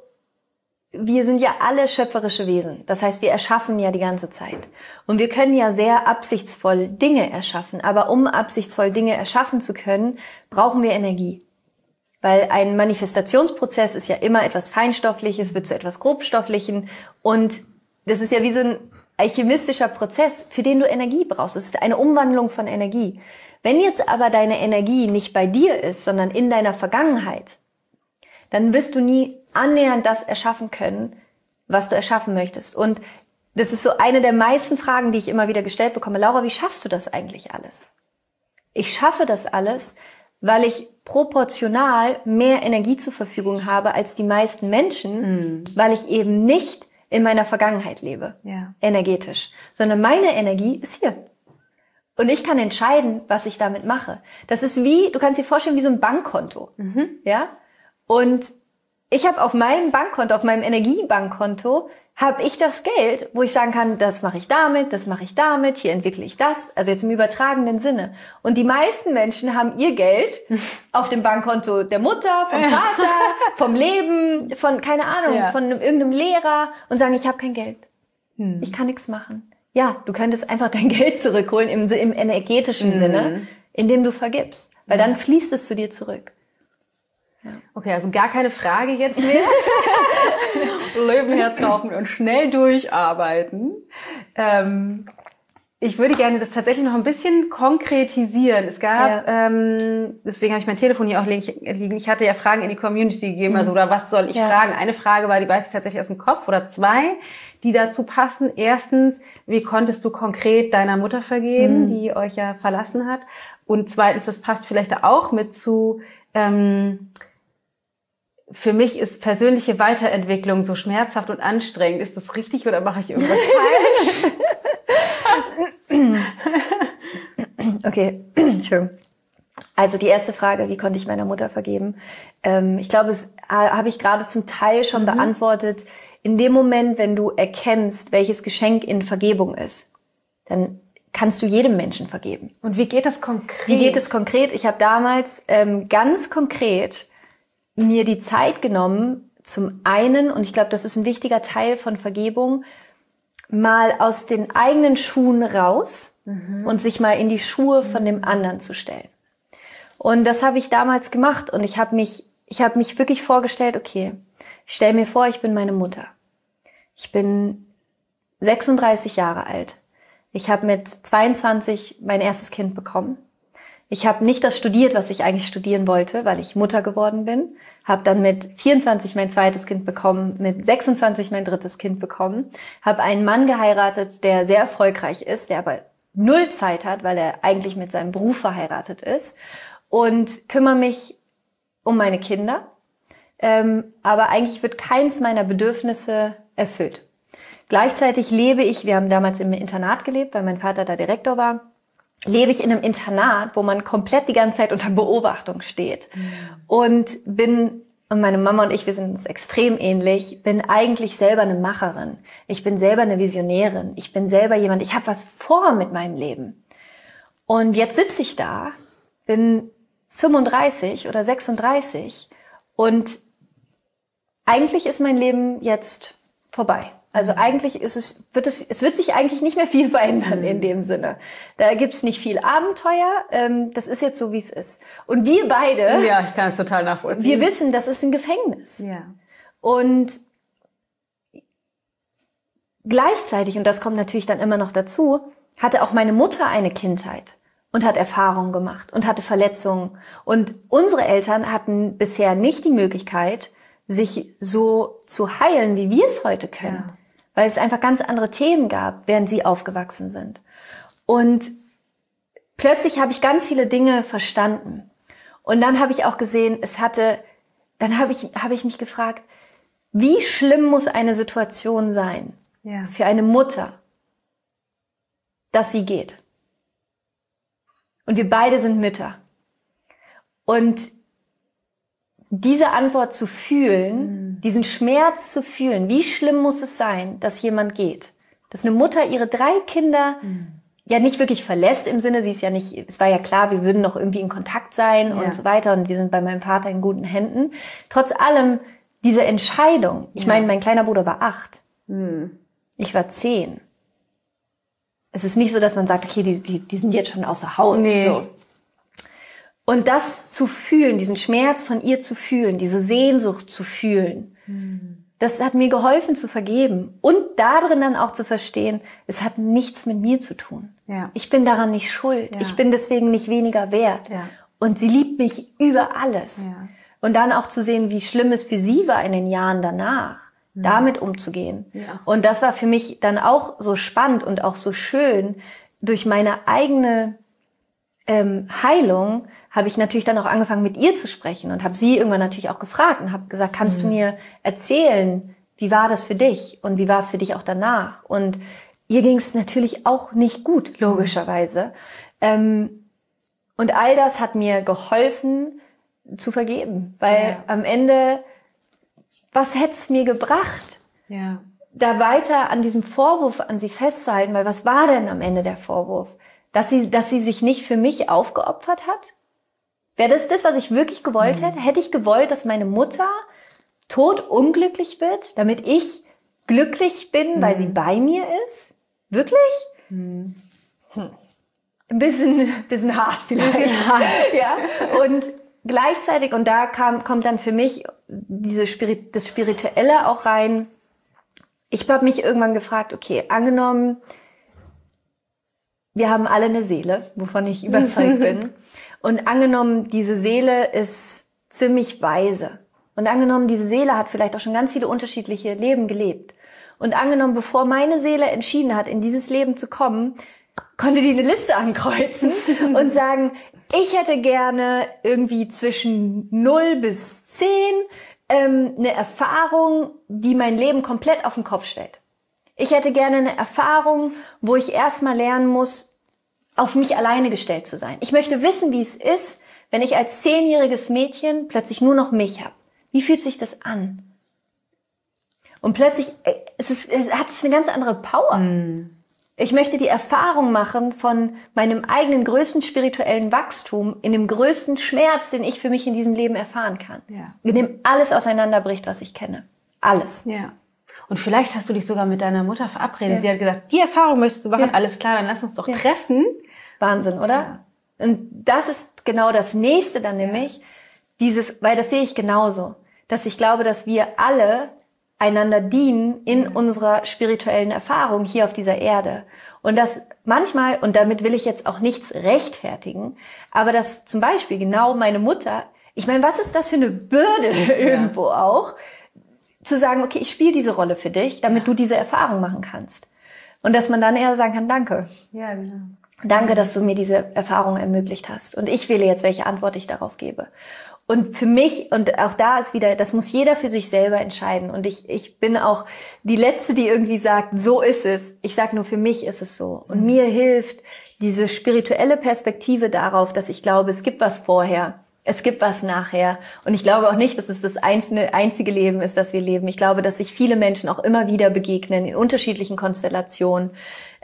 wir sind ja alle schöpferische Wesen. Das heißt, wir erschaffen ja die ganze Zeit. Und wir können ja sehr absichtsvoll Dinge erschaffen. Aber um absichtsvoll Dinge erschaffen zu können, brauchen wir Energie. Weil ein Manifestationsprozess ist ja immer etwas Feinstoffliches, wird zu etwas Grobstofflichen. Und das ist ja wie so ein alchemistischer Prozess, für den du Energie brauchst. Es ist eine Umwandlung von Energie. Wenn jetzt aber deine Energie nicht bei dir ist, sondern in deiner Vergangenheit, dann wirst du nie annähernd das erschaffen können, was du erschaffen möchtest. Und das ist so eine der meisten Fragen, die ich immer wieder gestellt bekomme. Laura, wie schaffst du das eigentlich alles? Ich schaffe das alles, weil ich proportional mehr Energie zur Verfügung habe als die meisten Menschen, mhm. weil ich eben nicht in meiner Vergangenheit lebe, ja. energetisch, sondern meine Energie ist hier. Und ich kann entscheiden, was ich damit mache. Das ist wie, du kannst dir vorstellen, wie so ein Bankkonto. Mhm. Ja? Und ich habe auf meinem Bankkonto, auf meinem Energiebankkonto, habe ich das Geld, wo ich sagen kann, das mache ich damit, das mache ich damit, hier entwickle ich das, also jetzt im übertragenen Sinne. Und die meisten Menschen haben ihr Geld auf dem Bankkonto der Mutter, vom Vater, vom Leben, von, keine Ahnung, ja. von irgendeinem Lehrer und sagen, ich habe kein Geld. Hm. Ich kann nichts machen. Ja, du könntest einfach dein Geld zurückholen im, im energetischen hm. Sinne, indem du vergibst. Weil dann fließt es zu dir zurück. Ja. Okay, also gar keine Frage jetzt mehr. Leben, Herz, kaufen und schnell durcharbeiten. Ähm, ich würde gerne das tatsächlich noch ein bisschen konkretisieren. Es gab, ja. ähm, deswegen habe ich mein Telefon hier auch liegen. Ich hatte ja Fragen in die Community gegeben, also oder was soll ich ja. fragen? Eine Frage war, die weiß ich tatsächlich aus dem Kopf, oder zwei, die dazu passen. Erstens, wie konntest du konkret deiner Mutter vergeben, mhm. die euch ja verlassen hat? Und zweitens, das passt vielleicht auch mit zu, ähm, für mich ist persönliche Weiterentwicklung so schmerzhaft und anstrengend. Ist das richtig oder mache ich irgendwas falsch? Okay, schön. Also die erste Frage, wie konnte ich meiner Mutter vergeben? Ähm, ich glaube, das habe ich gerade zum Teil schon mhm. beantwortet. In dem Moment, wenn du erkennst, welches Geschenk in Vergebung ist, dann kannst du jedem Menschen vergeben. Und wie geht das konkret? Wie geht es konkret? Ich habe damals ähm, ganz konkret mir die Zeit genommen, zum einen, und ich glaube, das ist ein wichtiger Teil von Vergebung, mal aus den eigenen Schuhen raus mhm. und sich mal in die Schuhe von dem anderen zu stellen. Und das habe ich damals gemacht und ich habe mich, ich habe mich wirklich vorgestellt, okay, ich stelle mir vor, ich bin meine Mutter. Ich bin sechsunddreißig Jahre alt. Ich habe mit zweiundzwanzig mein erstes Kind bekommen. Ich habe nicht das studiert, was ich eigentlich studieren wollte, weil ich Mutter geworden bin. Habe dann mit vierundzwanzig mein zweites Kind bekommen, mit sechsundzwanzig mein drittes Kind bekommen. Habe einen Mann geheiratet, der sehr erfolgreich ist, der aber null Zeit hat, weil er eigentlich mit seinem Beruf verheiratet ist. Und kümmere mich um meine Kinder. Ähm, aber eigentlich wird keins meiner Bedürfnisse erfüllt. Gleichzeitig lebe ich, wir haben damals im Internat gelebt, weil mein Vater da Direktor war, lebe ich in einem Internat, wo man komplett die ganze Zeit unter Beobachtung steht. Mhm. Und bin, und meine Mama und ich, wir sind uns extrem ähnlich, bin eigentlich selber eine Macherin. Ich bin selber eine Visionärin. Ich bin selber jemand, ich habe was vor mit meinem Leben. Und jetzt sitze ich da, bin fünfunddreißig oder sechsunddreißig und eigentlich ist mein Leben jetzt vorbei. Also eigentlich ist es, wird es, es wird sich eigentlich nicht mehr viel verändern in dem Sinne. Da gibt's nicht viel Abenteuer. Ähm, das ist jetzt so, wie es ist. Und wir beide, ja, ich kann es total nachvollziehen. Wir wissen, das ist ein Gefängnis. Ja. Und gleichzeitig, und das kommt natürlich dann immer noch dazu, hatte auch meine Mutter eine Kindheit und hat Erfahrungen gemacht und hatte Verletzungen. Und unsere Eltern hatten bisher nicht die Möglichkeit, sich so zu heilen, wie wir es heute können. Ja. Weil es einfach ganz andere Themen gab, während sie aufgewachsen sind. Und plötzlich habe ich ganz viele Dinge verstanden. Und dann habe ich auch gesehen, es hatte, dann habe ich, habe ich mich gefragt, wie schlimm muss eine Situation sein, ja, für eine Mutter, dass sie geht. Und wir beide sind Mütter. Und diese Antwort zu fühlen, mhm. diesen Schmerz zu fühlen, wie schlimm muss es sein, dass jemand geht? Dass eine Mutter ihre drei Kinder mhm. ja nicht wirklich verlässt im Sinne, sie ist ja nicht, es war ja klar, wir würden noch irgendwie in Kontakt sein ja. und so weiter und wir sind bei meinem Vater in guten Händen. Trotz allem diese Entscheidung, ich ja. meine, mein kleiner Bruder war acht, mhm. ich war zehn. Es ist nicht so, dass man sagt, okay, die, die, die sind jetzt schon außer Haus. Nee. So. Und das zu fühlen, diesen Schmerz von ihr zu fühlen, diese Sehnsucht zu fühlen, mhm. das hat mir geholfen zu vergeben. Und darin dann auch zu verstehen, es hat nichts mit mir zu tun. Ja. Ich bin daran nicht schuld. Ja. Ich bin deswegen nicht weniger wert. Ja. Und sie liebt mich über alles. Ja. Und dann auch zu sehen, wie schlimm es für sie war in den Jahren danach, mhm. damit umzugehen. Ja. Und das war für mich dann auch so spannend und auch so schön. Durch meine eigene ähm, Heilung habe ich natürlich dann auch angefangen, mit ihr zu sprechen und habe sie irgendwann natürlich auch gefragt und habe gesagt, kannst mhm. du mir erzählen, wie war das für dich und wie war es für dich auch danach? Und ihr ging es natürlich auch nicht gut, logischerweise. Ähm, und all das hat mir geholfen, zu vergeben, weil ja. am Ende, was hätte es mir gebracht, ja. da weiter an diesem Vorwurf an sie festzuhalten, weil was war denn am Ende der Vorwurf? Dass sie, dass sie sich nicht für mich aufgeopfert hat? Wäre das das, was ich wirklich gewollt mhm. hätte? Hätte ich gewollt, dass meine Mutter tot unglücklich wird, damit ich glücklich bin, mhm. weil sie bei mir ist? Wirklich? Mhm. Hm. Ein bisschen, bisschen hart vielleicht. Bisschen hart. Ja. Und gleichzeitig, und da kam, kommt dann für mich diese Spirit, das Spirituelle auch rein. Ich habe mich irgendwann gefragt, okay, angenommen, wir haben alle eine Seele, wovon ich überzeugt bin. Und angenommen, diese Seele ist ziemlich weise. Und angenommen, diese Seele hat vielleicht auch schon ganz viele unterschiedliche Leben gelebt. Und angenommen, bevor meine Seele entschieden hat, in dieses Leben zu kommen, konnte die eine Liste ankreuzen und sagen, ich hätte gerne irgendwie zwischen null bis zehn ähm, eine Erfahrung, die mein Leben komplett auf den Kopf stellt. Ich hätte gerne eine Erfahrung, wo ich erstmal lernen muss, auf mich alleine gestellt zu sein. Ich möchte wissen, wie es ist, wenn ich als zehnjähriges Mädchen plötzlich nur noch mich habe. Wie fühlt sich das an? Und plötzlich es ist, es hat es eine ganz andere Power. Mm. Ich möchte die Erfahrung machen von meinem eigenen größten spirituellen Wachstum in dem größten Schmerz, den ich für mich in diesem Leben erfahren kann. Ja. In dem alles auseinanderbricht, was ich kenne. Alles. Ja. Und vielleicht hast du dich sogar mit deiner Mutter verabredet. Ja. Sie hat gesagt, die Erfahrung möchtest du machen. Ja. Alles klar, dann lass uns doch ja. treffen. Wahnsinn, oder? Ja. Und das ist genau das Nächste dann nämlich, ja. dieses, weil das sehe ich genauso, dass ich glaube, dass wir alle einander dienen in mhm. unserer spirituellen Erfahrung hier auf dieser Erde. Und das manchmal, und damit will ich jetzt auch nichts rechtfertigen, aber dass zum Beispiel genau meine Mutter, ich meine, was ist das für eine Bürde ja. irgendwo auch, zu sagen, okay, ich spiele diese Rolle für dich, damit ja. du diese Erfahrung machen kannst. Und dass man dann eher sagen kann, danke. Ja, genau. Danke, dass du mir diese Erfahrung ermöglicht hast. Und ich wähle jetzt, welche Antwort ich darauf gebe. Und für mich, und auch da ist wieder, das muss jeder für sich selber entscheiden. Und ich, ich bin auch die Letzte, die irgendwie sagt, so ist es. Ich sage nur, für mich ist es so. Und mir hilft diese spirituelle Perspektive darauf, dass ich glaube, es gibt was vorher, es gibt was nachher. Und ich glaube auch nicht, dass es das einzelne, einzige Leben ist, das wir leben. Ich glaube, dass sich viele Menschen auch immer wieder begegnen in unterschiedlichen Konstellationen.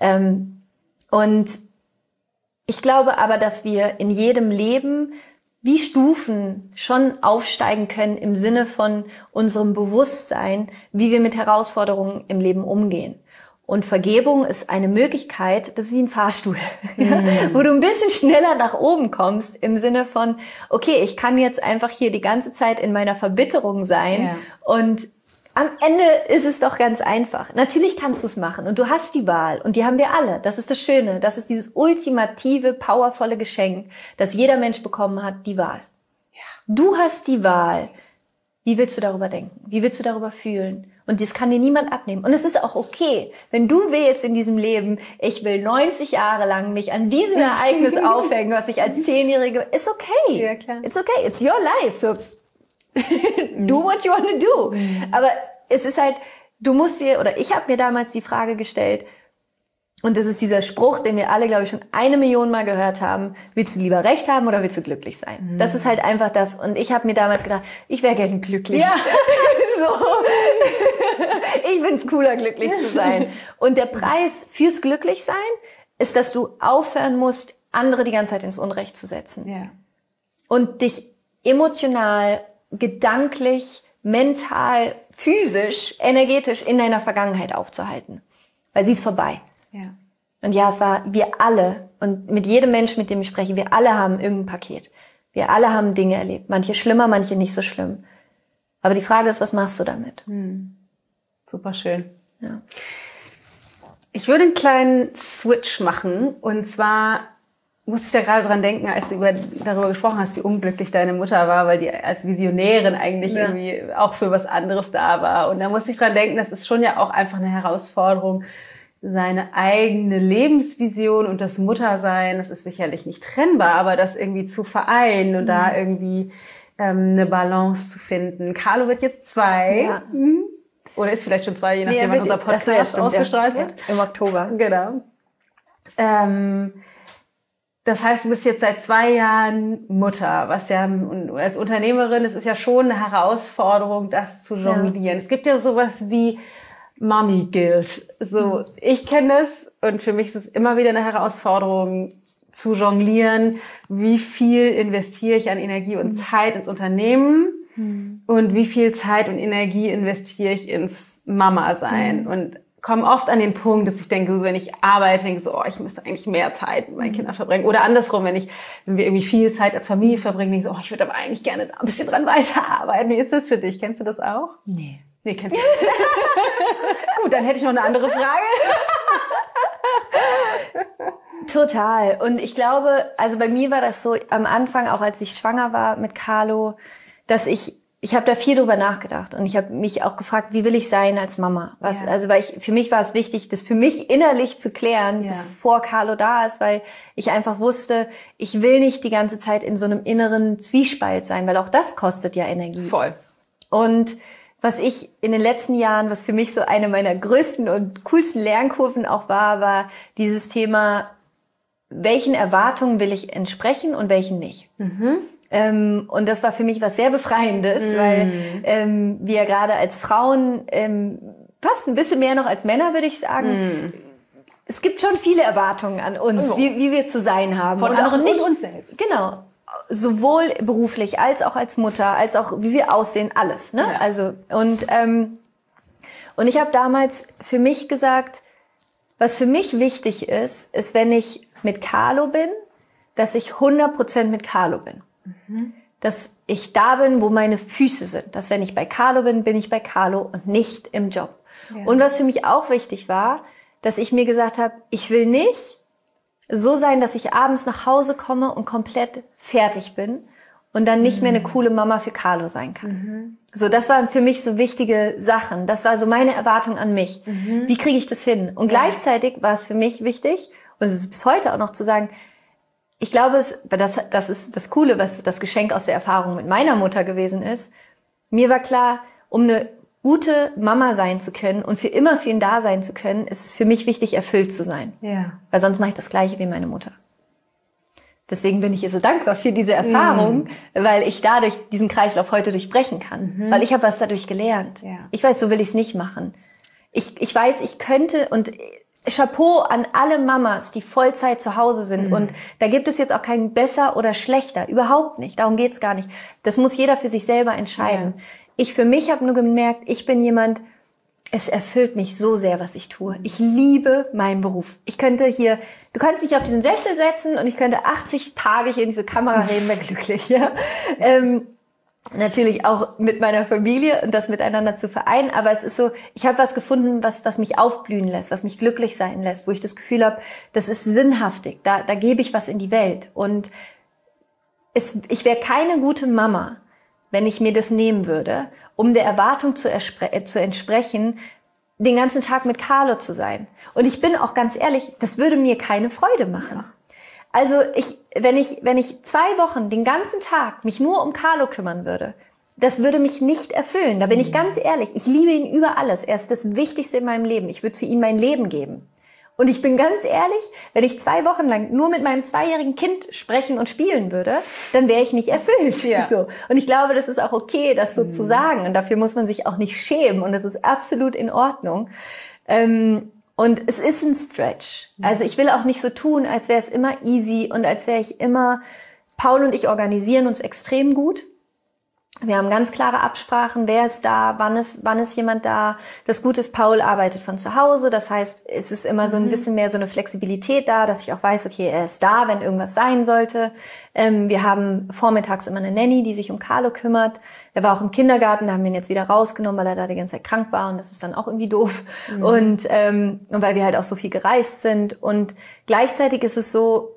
Und ich glaube aber, dass wir in jedem Leben wie Stufen schon aufsteigen können im Sinne von unserem Bewusstsein, wie wir mit Herausforderungen im Leben umgehen. Und Vergebung ist eine Möglichkeit, das ist wie ein Fahrstuhl, mhm. wo du ein bisschen schneller nach oben kommst im Sinne von, okay, ich kann jetzt einfach hier die ganze Zeit in meiner Verbitterung sein ja. und am Ende ist es doch ganz einfach. Natürlich kannst du es machen und du hast die Wahl und die haben wir alle. Das ist das Schöne. Das ist dieses ultimative, powervolle Geschenk, das jeder Mensch bekommen hat, die Wahl. Ja. Du hast die Wahl. Wie willst du darüber denken? Wie willst du darüber fühlen? Und das kann dir niemand abnehmen. Und es ist auch okay, wenn du willst in diesem Leben, ich will neunzig Jahre lang mich an diesem Ereignis aufhängen, was ich als Zehnjährige, ist okay. Ja, klar. It's okay. It's your life. So, do what you want to do. Aber es ist halt, du musst dir, oder ich habe mir damals die Frage gestellt, und das ist dieser Spruch, den wir alle, glaube ich, schon eine Million Mal gehört haben, willst du lieber Recht haben oder willst du glücklich sein? Mhm. Das ist halt einfach das. Und ich habe mir damals gedacht, ich wäre gerne glücklich. Ja. so. Ich find's cooler, glücklich zu sein. Und der Preis fürs Glücklichsein ist, dass du aufhören musst, andere die ganze Zeit ins Unrecht zu setzen. Ja. Und dich emotional, gedanklich, mental, physisch, energetisch in deiner Vergangenheit aufzuhalten. Weil sie ist vorbei. Ja. Und ja, es war, wir alle, und mit jedem Menschen, mit dem ich spreche, wir alle haben irgendein Paket. Wir alle haben Dinge erlebt. Manche schlimmer, manche nicht so schlimm. Aber die Frage ist, was machst du damit? Hm. Super schön. Ja. Ich würde einen kleinen Switch machen. Und zwar muss ich da gerade dran denken, als du über, darüber gesprochen hast, wie unglücklich deine Mutter war, weil die als Visionärin eigentlich ja. irgendwie auch für was anderes da war. Und da muss ich dran denken, das ist schon ja auch einfach eine Herausforderung, seine eigene Lebensvision und das Muttersein, das ist sicherlich nicht trennbar, aber das irgendwie zu vereinen und mhm. da irgendwie ähm, eine Balance zu finden. Carlo wird jetzt zwei. Ja. Mhm. Oder ist vielleicht schon zwei, je nachdem, nee, wann unser Podcast ja stimmt, ausgestrahlt ja. wird. Im Oktober. Genau. Ähm, das heißt, du bist jetzt seit zwei Jahren Mutter, was ja als Unternehmerin, es ist ja schon eine Herausforderung, das zu jonglieren. Ja. Es gibt ja sowas wie Mommy Guilt. So, ich kenne es und für mich ist es immer wieder eine Herausforderung zu jonglieren. Wie viel investiere ich an Energie und Zeit ins Unternehmen mhm. und wie viel Zeit und Energie investiere ich ins Mama-Sein? Mhm. Und komme oft an den Punkt, dass ich denke, so, wenn ich arbeite, denke so, oh, ich müsste eigentlich mehr Zeit mit meinen Kindern verbringen. Oder andersrum, wenn ich, wenn wir irgendwie viel Zeit als Familie verbringen, denke ich so, oh, ich würde aber eigentlich gerne da ein bisschen dran weiterarbeiten. Wie ist das für dich? Kennst du das auch? Nee. Nee, kennst du nicht. Gut, dann hätte ich noch eine andere Frage. Total. Und ich glaube, also bei mir war das so am Anfang, auch als ich schwanger war mit Carlo, dass ich, ich habe da viel drüber nachgedacht und ich habe mich auch gefragt, wie will ich sein als Mama? Was, ja. Also weil ich, für mich war es wichtig, das für mich innerlich zu klären, ja. bevor Carlo da ist, weil ich einfach wusste, ich will nicht die ganze Zeit in so einem inneren Zwiespalt sein, weil auch das kostet ja Energie. Voll. Und was ich in den letzten Jahren, was für mich so eine meiner größten und coolsten Lernkurven auch war, war dieses Thema, welchen Erwartungen will ich entsprechen und welchen nicht. Mhm. Ähm, und das war für mich was sehr Befreiendes, mhm. weil ähm, wir gerade als Frauen, ähm, fast ein bisschen mehr noch als Männer, würde ich sagen, mhm. es gibt schon viele Erwartungen an uns, oh. wie, wie wir zu sein haben. Von und anderen auch nicht, und uns selbst. Genau. Sowohl beruflich als auch als Mutter, als auch wie wir aussehen, alles. Ne? Ja. Also und ähm, und ich habe damals für mich gesagt, was für mich wichtig ist, ist, wenn ich mit Carlo bin, dass ich hundert Prozent mit Carlo bin. Mhm. Dass ich da bin, wo meine Füße sind. Dass wenn ich bei Carlo bin, bin ich bei Carlo und nicht im Job. Ja. Und was für mich auch wichtig war, dass ich mir gesagt habe, ich will nicht so sein, dass ich abends nach Hause komme und komplett fertig bin und dann nicht mhm. mehr eine coole Mama für Carlo sein kann. Mhm. So, das waren für mich so wichtige Sachen. Das war so meine Erwartung an mich. Mhm. Wie kriege ich das hin? Und ja. gleichzeitig war es für mich wichtig, und es ist bis heute auch noch zu sagen, ich glaube, es, das, das ist das Coole, was das Geschenk aus der Erfahrung mit meiner Mutter gewesen ist. Mir war klar, um eine gute Mama sein zu können und für immer für ihn da sein zu können, ist es für mich wichtig, erfüllt zu sein. Ja. Weil sonst mache ich das Gleiche wie meine Mutter. Deswegen bin ich ihr so dankbar für diese Erfahrung, mm. weil ich dadurch diesen Kreislauf heute durchbrechen kann. Mhm. Weil ich habe was dadurch gelernt. Ja. Ich weiß, so will ich es nicht machen. Ich, ich weiß, ich könnte, und Chapeau an alle Mamas, die Vollzeit zu Hause sind. Mhm. Und da gibt es jetzt auch kein besser oder schlechter. Überhaupt nicht. Darum geht's gar nicht. Das muss jeder für sich selber entscheiden. Ja. Ich für mich habe nur gemerkt, ich bin jemand, es erfüllt mich so sehr, was ich tue. Ich liebe meinen Beruf. Ich könnte hier, du kannst mich auf diesen Sessel setzen und ich könnte achtzig Tage hier in diese Kamera reden, wäre glücklich. Ja? ähm, natürlich auch mit meiner Familie und das miteinander zu vereinen. Aber es ist so, ich habe was gefunden, was was mich aufblühen lässt, was mich glücklich sein lässt, wo ich das Gefühl habe, das ist sinnhaftig. Da, da gebe ich was in die Welt. Und es, ich wäre keine gute Mama, wenn ich mir das nehmen würde, um der Erwartung zu, erspre- zu entsprechen, den ganzen Tag mit Carlo zu sein. Und ich bin auch ganz ehrlich, das würde mir keine Freude machen. Also ich, wenn ich, wenn ich zwei Wochen den ganzen Tag mich nur um Carlo kümmern würde, das würde mich nicht erfüllen. Da bin ich ganz ehrlich. Ich liebe ihn über alles. Er ist das Wichtigste in meinem Leben. Ich würde für ihn mein Leben geben. Und ich bin ganz ehrlich, wenn ich zwei Wochen lang nur mit meinem zweijährigen Kind sprechen und spielen würde, dann wäre ich nicht erfüllt. Ja. So. Und ich glaube, das ist auch okay, das so mhm. zu sagen. Und dafür muss man sich auch nicht schämen. Und das ist absolut in Ordnung. Ähm, und es ist ein Stretch. Also ich will auch nicht so tun, als wäre es immer easy und als wäre ich immer... Paul und ich organisieren uns extrem gut. Wir haben ganz klare Absprachen, wer ist da, wann ist, wann ist jemand da. Das Gute ist, Paul arbeitet von zu Hause, das heißt, es ist immer so ein bisschen mehr so eine Flexibilität da, dass ich auch weiß, okay, er ist da, wenn irgendwas sein sollte. Ähm, wir haben vormittags immer eine Nanny, die sich um Carlo kümmert. Er war auch im Kindergarten, da haben wir ihn jetzt wieder rausgenommen, weil er da die ganze Zeit krank war und das ist dann auch irgendwie doof. Mhm. Und, ähm, und weil wir halt auch so viel gereist sind. Und gleichzeitig ist es so,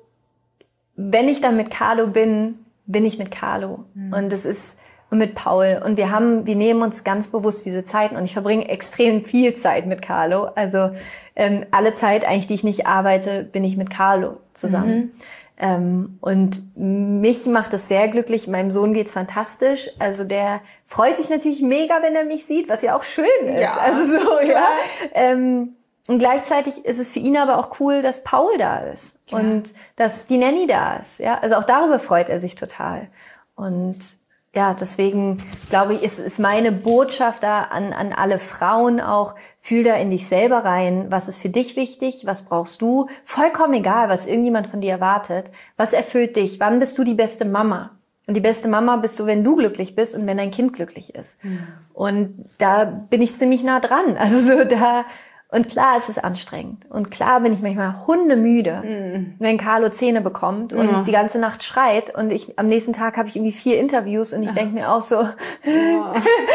wenn ich dann mit Carlo bin, bin ich mit Carlo. Mhm. Und das ist... und mit Paul. Und wir haben, wir nehmen uns ganz bewusst diese Zeiten und ich verbringe extrem viel Zeit mit Carlo. Also ähm, alle Zeit eigentlich, die ich nicht arbeite, bin ich mit Carlo zusammen. Mhm. Ähm, und mich macht es sehr glücklich. Meinem Sohn geht's fantastisch. Also der freut sich natürlich mega, wenn er mich sieht, was ja auch schön ist. Ja, also so, ja. ja. Ähm, und gleichzeitig ist es für ihn aber auch cool, dass Paul da ist klar. Und dass die Nanny da ist. Ja, also auch darüber freut er sich total. Und ja, deswegen glaube ich, ist, ist meine Botschaft da an, an alle Frauen auch, fühl da in dich selber rein, was ist für dich wichtig, was brauchst du, vollkommen egal, was irgendjemand von dir erwartet, was erfüllt dich, wann bist du die beste Mama? Und die beste Mama bist du, wenn du glücklich bist und wenn dein Kind glücklich ist. Mhm. Und da bin ich ziemlich nah dran, also so da... Und klar ist es anstrengend. Und klar bin ich manchmal hundemüde, mm. wenn Carlo Zähne bekommt und ja. die ganze Nacht schreit. Und ich am nächsten Tag habe ich irgendwie vier Interviews und ich denke mir auch so. Ja.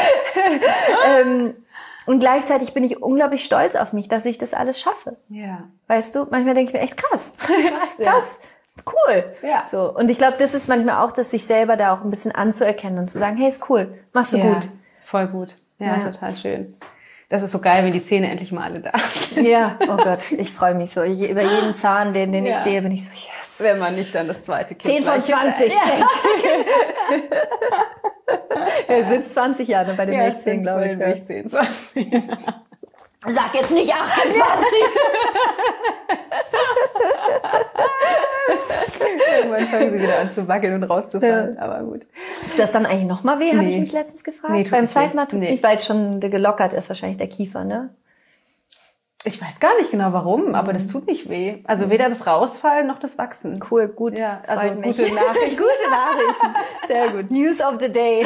ähm, und gleichzeitig bin ich unglaublich stolz auf mich, dass ich das alles schaffe. Ja. Weißt du, manchmal denke ich mir echt krass. Krass, krass. Cool. Ja. So. Und ich glaube, das ist manchmal auch, dass sich selber da auch ein bisschen anzuerkennen und zu sagen, hey, ist cool, machst du ja. gut. Voll gut. Ja, ja, total schön. Das ist so geil, wenn die Zähne endlich mal alle da sind. Ja, oh Gott, ich freue mich so. Ich, über jeden Zahn, den, den ja. ich sehe, bin ich so, yes. Wenn man nicht dann das zweite Kind zehn von zwanzig. Er sitzt zwanzig Jahre bei den ja, Milchzähnen, glaube ich. Milchzähnen, zwanzig. Sag jetzt nicht achtundzwanzig. Irgendwann fangen sie wieder an zu wackeln und rauszufallen, ja. aber gut. Tut das dann eigentlich nochmal weh, nee. habe ich mich letztens gefragt? Nee, beim zweiten Mal tut es nee. nicht, weil es schon gelockert ist, wahrscheinlich der Kiefer, ne? Ich weiß gar nicht genau warum, aber das tut nicht weh. Also weder das Rausfallen noch das Wachsen. Cool, gut. Ja, also Freut gute mich. Nachrichten. Gute Nachrichten. Sehr gut. News of the day.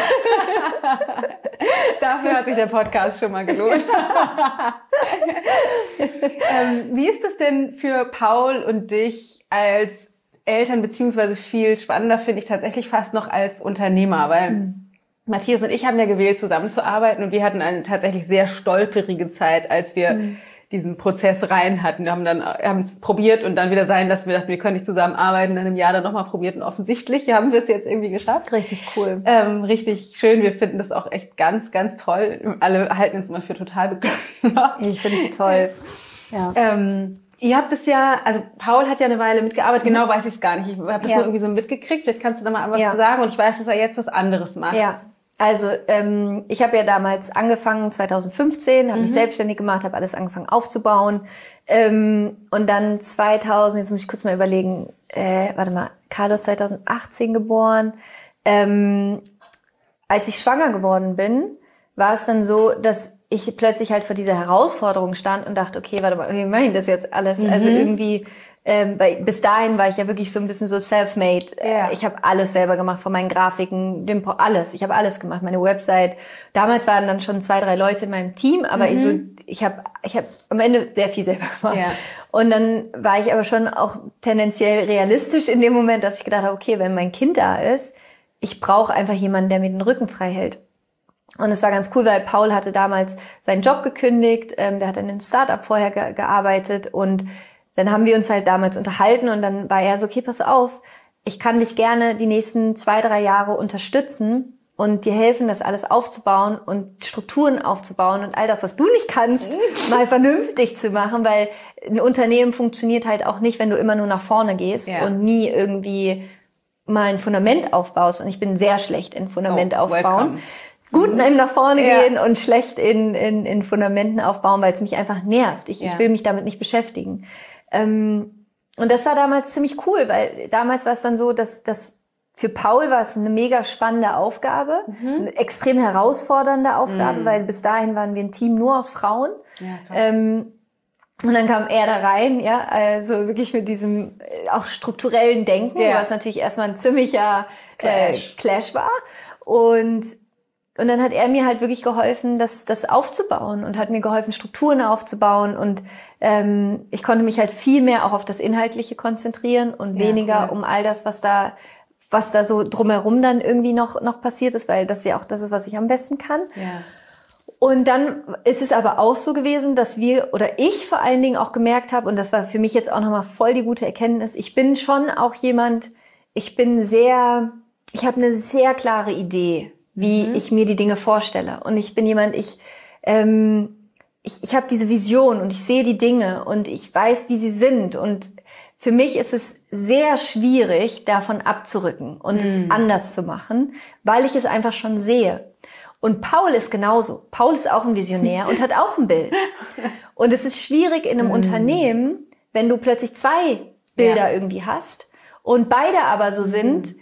Dafür hat sich der Podcast schon mal gelohnt. ähm, wie ist es denn für Paul und dich als Eltern, beziehungsweise viel spannender finde ich tatsächlich fast noch als Unternehmer, weil mhm. Matthias und ich haben ja gewählt, zusammenzuarbeiten und wir hatten eine tatsächlich sehr stolperige Zeit, als wir mhm. diesen Prozess rein hatten. Wir haben dann haben es probiert und dann wieder sein lassen. Wir dachten, wir können nicht zusammenarbeiten. Dann im Jahr dann nochmal probiert und offensichtlich haben wir es jetzt irgendwie geschafft. Richtig cool. Ähm, richtig schön. Wir finden das auch echt ganz, ganz toll. Alle halten uns immer für total bekloppt. Ich finde es toll. Ja. Ähm, ihr habt es ja, also Paul hat ja eine Weile mitgearbeitet. Genau weiß ich es gar nicht. Ich habe das ja. nur irgendwie so mitgekriegt. Vielleicht kannst du da mal was ja. zu sagen. Und ich weiß, dass er jetzt was anderes macht. Ja. Also ähm, ich habe ja damals angefangen, zwanzig fünfzehn, habe mhm. mich selbstständig gemacht, habe alles angefangen aufzubauen. Ähm, und dann zweitausend, jetzt muss ich kurz mal überlegen, äh, warte mal, Carlos zwanzig achtzehn geboren. Ähm, als ich schwanger geworden bin, war es dann so, dass ich plötzlich halt vor dieser Herausforderung stand und dachte, okay, warte mal, wie mache ich das jetzt alles? Mhm. Also irgendwie... Ähm, weil bis dahin war ich ja wirklich so ein bisschen so self-made. Ja. Ich habe alles selber gemacht, von meinen Grafiken, dem po- alles. Ich habe alles gemacht, meine Website. Damals waren dann schon zwei, drei Leute in meinem Team, aber mhm. ich, so, ich habe ich hab am Ende sehr viel selber gemacht. Ja. Und dann war ich aber schon auch tendenziell realistisch in dem Moment, dass ich gedacht habe, okay, wenn mein Kind da ist, ich brauche einfach jemanden, der mir den Rücken frei hält. Und es war ganz cool, weil Paul hatte damals seinen Job gekündigt, ähm, der hat in einem Startup vorher ge- gearbeitet und dann haben wir uns halt damals unterhalten und dann war er so, okay, pass auf, ich kann dich gerne die nächsten zwei, drei Jahre unterstützen und dir helfen, das alles aufzubauen und Strukturen aufzubauen und all das, was du nicht kannst, mal vernünftig zu machen, weil ein Unternehmen funktioniert halt auch nicht, wenn du immer nur nach vorne gehst ja. und nie irgendwie mal ein Fundament aufbaust. Und ich bin sehr schlecht in Fundament oh, aufbauen. Gut in einem nach vorne ja. gehen und schlecht in, in, in Fundamenten aufbauen, weil es mich einfach nervt. Ich, ja. ich will mich damit nicht beschäftigen. Ähm, und das war damals ziemlich cool, weil damals war es dann so, dass, dass für Paul war es eine mega spannende Aufgabe, mhm. eine extrem herausfordernde Aufgabe, mhm. weil bis dahin waren wir ein Team nur aus Frauen. Ja, krass. Ähm, und dann kam er da rein, ja, also wirklich mit diesem auch strukturellen Denken, ja. was natürlich erstmal ein ziemlicher Clash, äh, Clash war. Und Und dann hat er mir halt wirklich geholfen, das, das aufzubauen und hat mir geholfen, Strukturen aufzubauen. Und ähm, ich konnte mich halt viel mehr auch auf das Inhaltliche konzentrieren und ja, weniger cool. um all das, was da, was da so drumherum dann irgendwie noch, noch passiert ist, weil das ja auch das ist, was ich am besten kann. Ja. Und dann ist es aber auch so gewesen, dass wir, oder ich vor allen Dingen auch gemerkt habe, und das war für mich jetzt auch nochmal voll die gute Erkenntnis, ich bin schon auch jemand, ich bin sehr, ich habe eine sehr klare Idee, wie mhm. ich mir die Dinge vorstelle. Und ich bin jemand, ich ähm, ich, ich habe diese Vision und ich sehe die Dinge und ich weiß, wie sie sind. Und für mich ist es sehr schwierig, davon abzurücken und mhm. es anders zu machen, weil ich es einfach schon sehe. Und Paul ist genauso. Paul ist auch ein Visionär und hat auch ein Bild. Und es ist schwierig in einem mhm. Unternehmen, wenn du plötzlich zwei Bilder ja. irgendwie hast und beide aber so sind,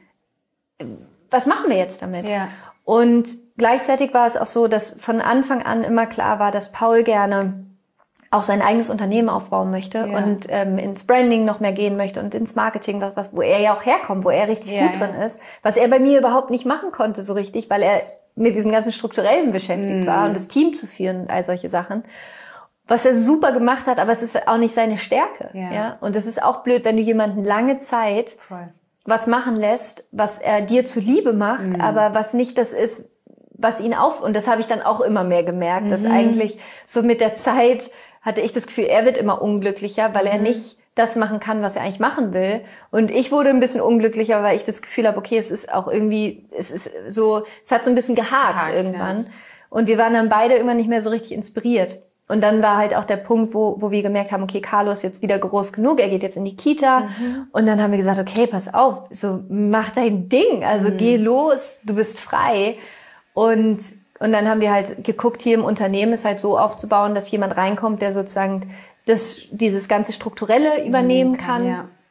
was machen wir jetzt damit? Ja. Und gleichzeitig war es auch so, dass von Anfang an immer klar war, dass Paul gerne auch sein eigenes Unternehmen aufbauen möchte ja. und ähm, ins Branding noch mehr gehen möchte und ins Marketing, was, was, wo er ja auch herkommt, wo er richtig ja, gut ja. drin ist, was er bei mir überhaupt nicht machen konnte so richtig, weil er mit diesem ganzen Strukturellen beschäftigt mm. war und das Team zu führen und all solche Sachen. Was er super gemacht hat, aber es ist auch nicht seine Stärke. Ja. Ja? Und es ist auch blöd, wenn du jemanden lange Zeit Voll. was machen lässt, was er dir zuliebe macht, mm. aber was nicht das ist, was ihn auf... Und das habe ich dann auch immer mehr gemerkt, mm. dass eigentlich so mit der Zeit hatte ich das Gefühl, er wird immer unglücklicher, weil mm. er nicht das machen kann, was er eigentlich machen will. Und ich wurde ein bisschen unglücklicher, weil ich das Gefühl habe, okay, es ist auch irgendwie, es ist so, es hat so ein bisschen gehakt, gehakt irgendwann. Ja. Und wir waren dann beide irgendwann nicht mehr so richtig inspiriert. Und dann war halt auch der Punkt, wo, wo wir gemerkt haben, okay, Carlos ist jetzt wieder groß genug, er geht jetzt in die Kita. Mhm. Und dann haben wir gesagt, okay, pass auf, so, mach dein Ding, also mhm. geh los, du bist frei. Und, und dann haben wir halt geguckt, hier im Unternehmen ist halt so aufzubauen, dass jemand reinkommt, der sozusagen das, dieses ganze Strukturelle übernehmen kann. kann ja.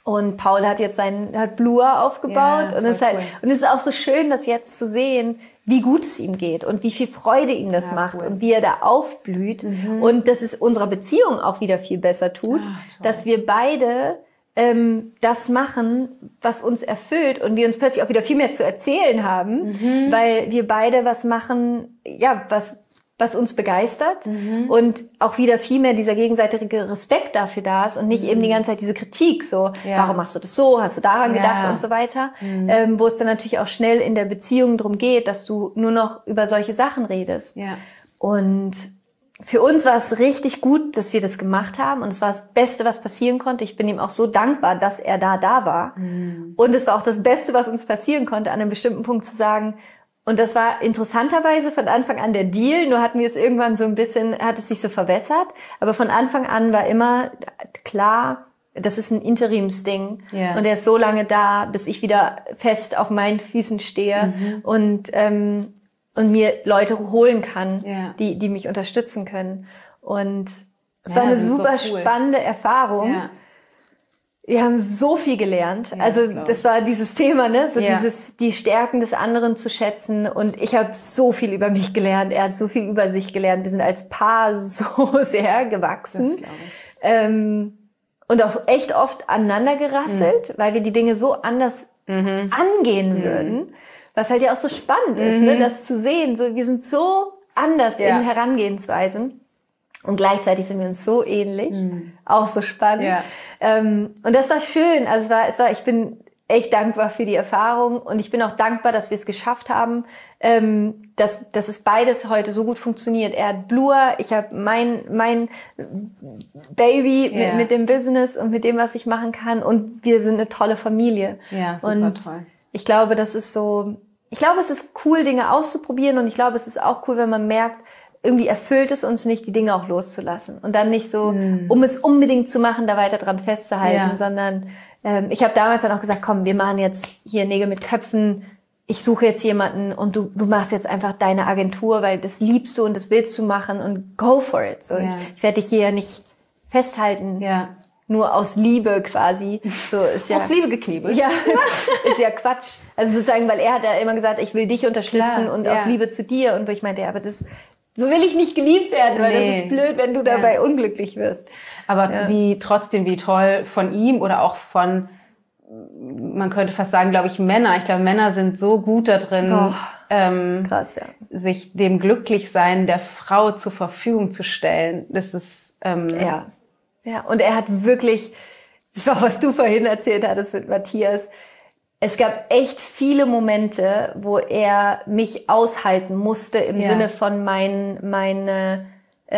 Und Paul hat jetzt seinen, hat Blur aufgebaut. Ja, und, es ist halt, cool. und es ist auch so schön, das jetzt zu sehen, wie gut es ihm geht und wie viel Freude ihm das Ja, macht cool. und wie er da aufblüht. Mhm. Und dass es unserer Beziehung auch wieder viel besser tut, Ach, toll. dass wir beide ähm, das machen, was uns erfüllt und wir uns plötzlich auch wieder viel mehr zu erzählen haben, mhm. weil wir beide was machen, ja, was was uns begeistert mhm. und auch wieder viel mehr dieser gegenseitige Respekt dafür da ist und nicht mhm. eben die ganze Zeit diese Kritik, so, ja. warum machst du das so, hast du daran ja. gedacht und so weiter, mhm. ähm, wo es dann natürlich auch schnell in der Beziehung drum geht, dass du nur noch über solche Sachen redest. Ja. Und für uns war es richtig gut, dass wir das gemacht haben und es war das Beste, was passieren konnte. Ich bin ihm auch so dankbar, dass er da da war. Mhm. Und es war auch das Beste, was uns passieren konnte, an einem bestimmten Punkt zu sagen, und das war interessanterweise von Anfang an der Deal, nur hatten wir es irgendwann so ein bisschen, hat es sich so verwässert, aber von Anfang an war immer klar, das ist ein Interimsding yeah. und er ist so lange da, bis ich wieder fest auf meinen Füßen stehe mhm. und ähm, und mir Leute holen kann, yeah. die die mich unterstützen können. Und es ja, war eine super so cool. spannende Erfahrung. Ja. Wir haben so viel gelernt. Ja, also das, das war dieses Thema, ne, so ja. dieses die Stärken des anderen zu schätzen. Und ich habe so viel über mich gelernt. Er hat so viel über sich gelernt. Wir sind als Paar so sehr gewachsen. Das ähm, und auch echt oft aneinander gerasselt, mhm. weil wir die Dinge so anders mhm. angehen mhm. würden. Was halt ja auch so spannend mhm. ist, ne, das zu sehen. So, wir sind so anders ja. in Herangehensweisen. Und gleichzeitig sind wir uns so ähnlich. Mhm. Auch so spannend. Ja. Ähm, und das war schön. Also es war, es war, ich bin echt dankbar für die Erfahrung. Und ich bin auch dankbar, dass wir es geschafft haben, ähm, dass, dass es beides heute so gut funktioniert. Er hat Blur, ich habe mein, mein Baby ja. mit, mit dem Business und mit dem, was ich machen kann. Und wir sind eine tolle Familie. Ja, super und toll. Ich glaube, das ist so, ich glaube, es ist cool, Dinge auszuprobieren. Und ich glaube, es ist auch cool, wenn man merkt, irgendwie erfüllt es uns nicht, die Dinge auch loszulassen. Und dann nicht so, mm. um es unbedingt zu machen, da weiter dran festzuhalten, ja. sondern ähm, ich habe damals dann auch gesagt, komm, wir machen jetzt hier Nägel mit Köpfen, ich suche jetzt jemanden und du du machst jetzt einfach deine Agentur, weil das liebst du und das willst du machen und go for it. So, ja. Ich, ich werde dich hier nicht festhalten, ja. nur aus Liebe quasi. So ist ja aus Liebe geknebelt. Ja, ist, ist ja Quatsch. Also sozusagen, weil er hat ja immer gesagt, ich will dich unterstützen Klar, und ja. aus Liebe zu dir. Und wo ich meinte, ja, aber das so will ich nicht geliebt werden, weil nee. das ist blöd, wenn du dabei ja. unglücklich wirst. Aber ja. wie trotzdem, wie toll von ihm oder auch von, man könnte fast sagen, glaube ich, Männer. Ich glaube, Männer sind so gut da drin, oh, ähm, krass, ja. sich dem Glücklichsein der Frau zur Verfügung zu stellen. Das ist ähm, ja, ja. Und er hat wirklich, das war, was du vorhin erzählt hattest mit Matthias. Es gab echt viele Momente, wo er mich aushalten musste im ja. Sinne von mein, meine,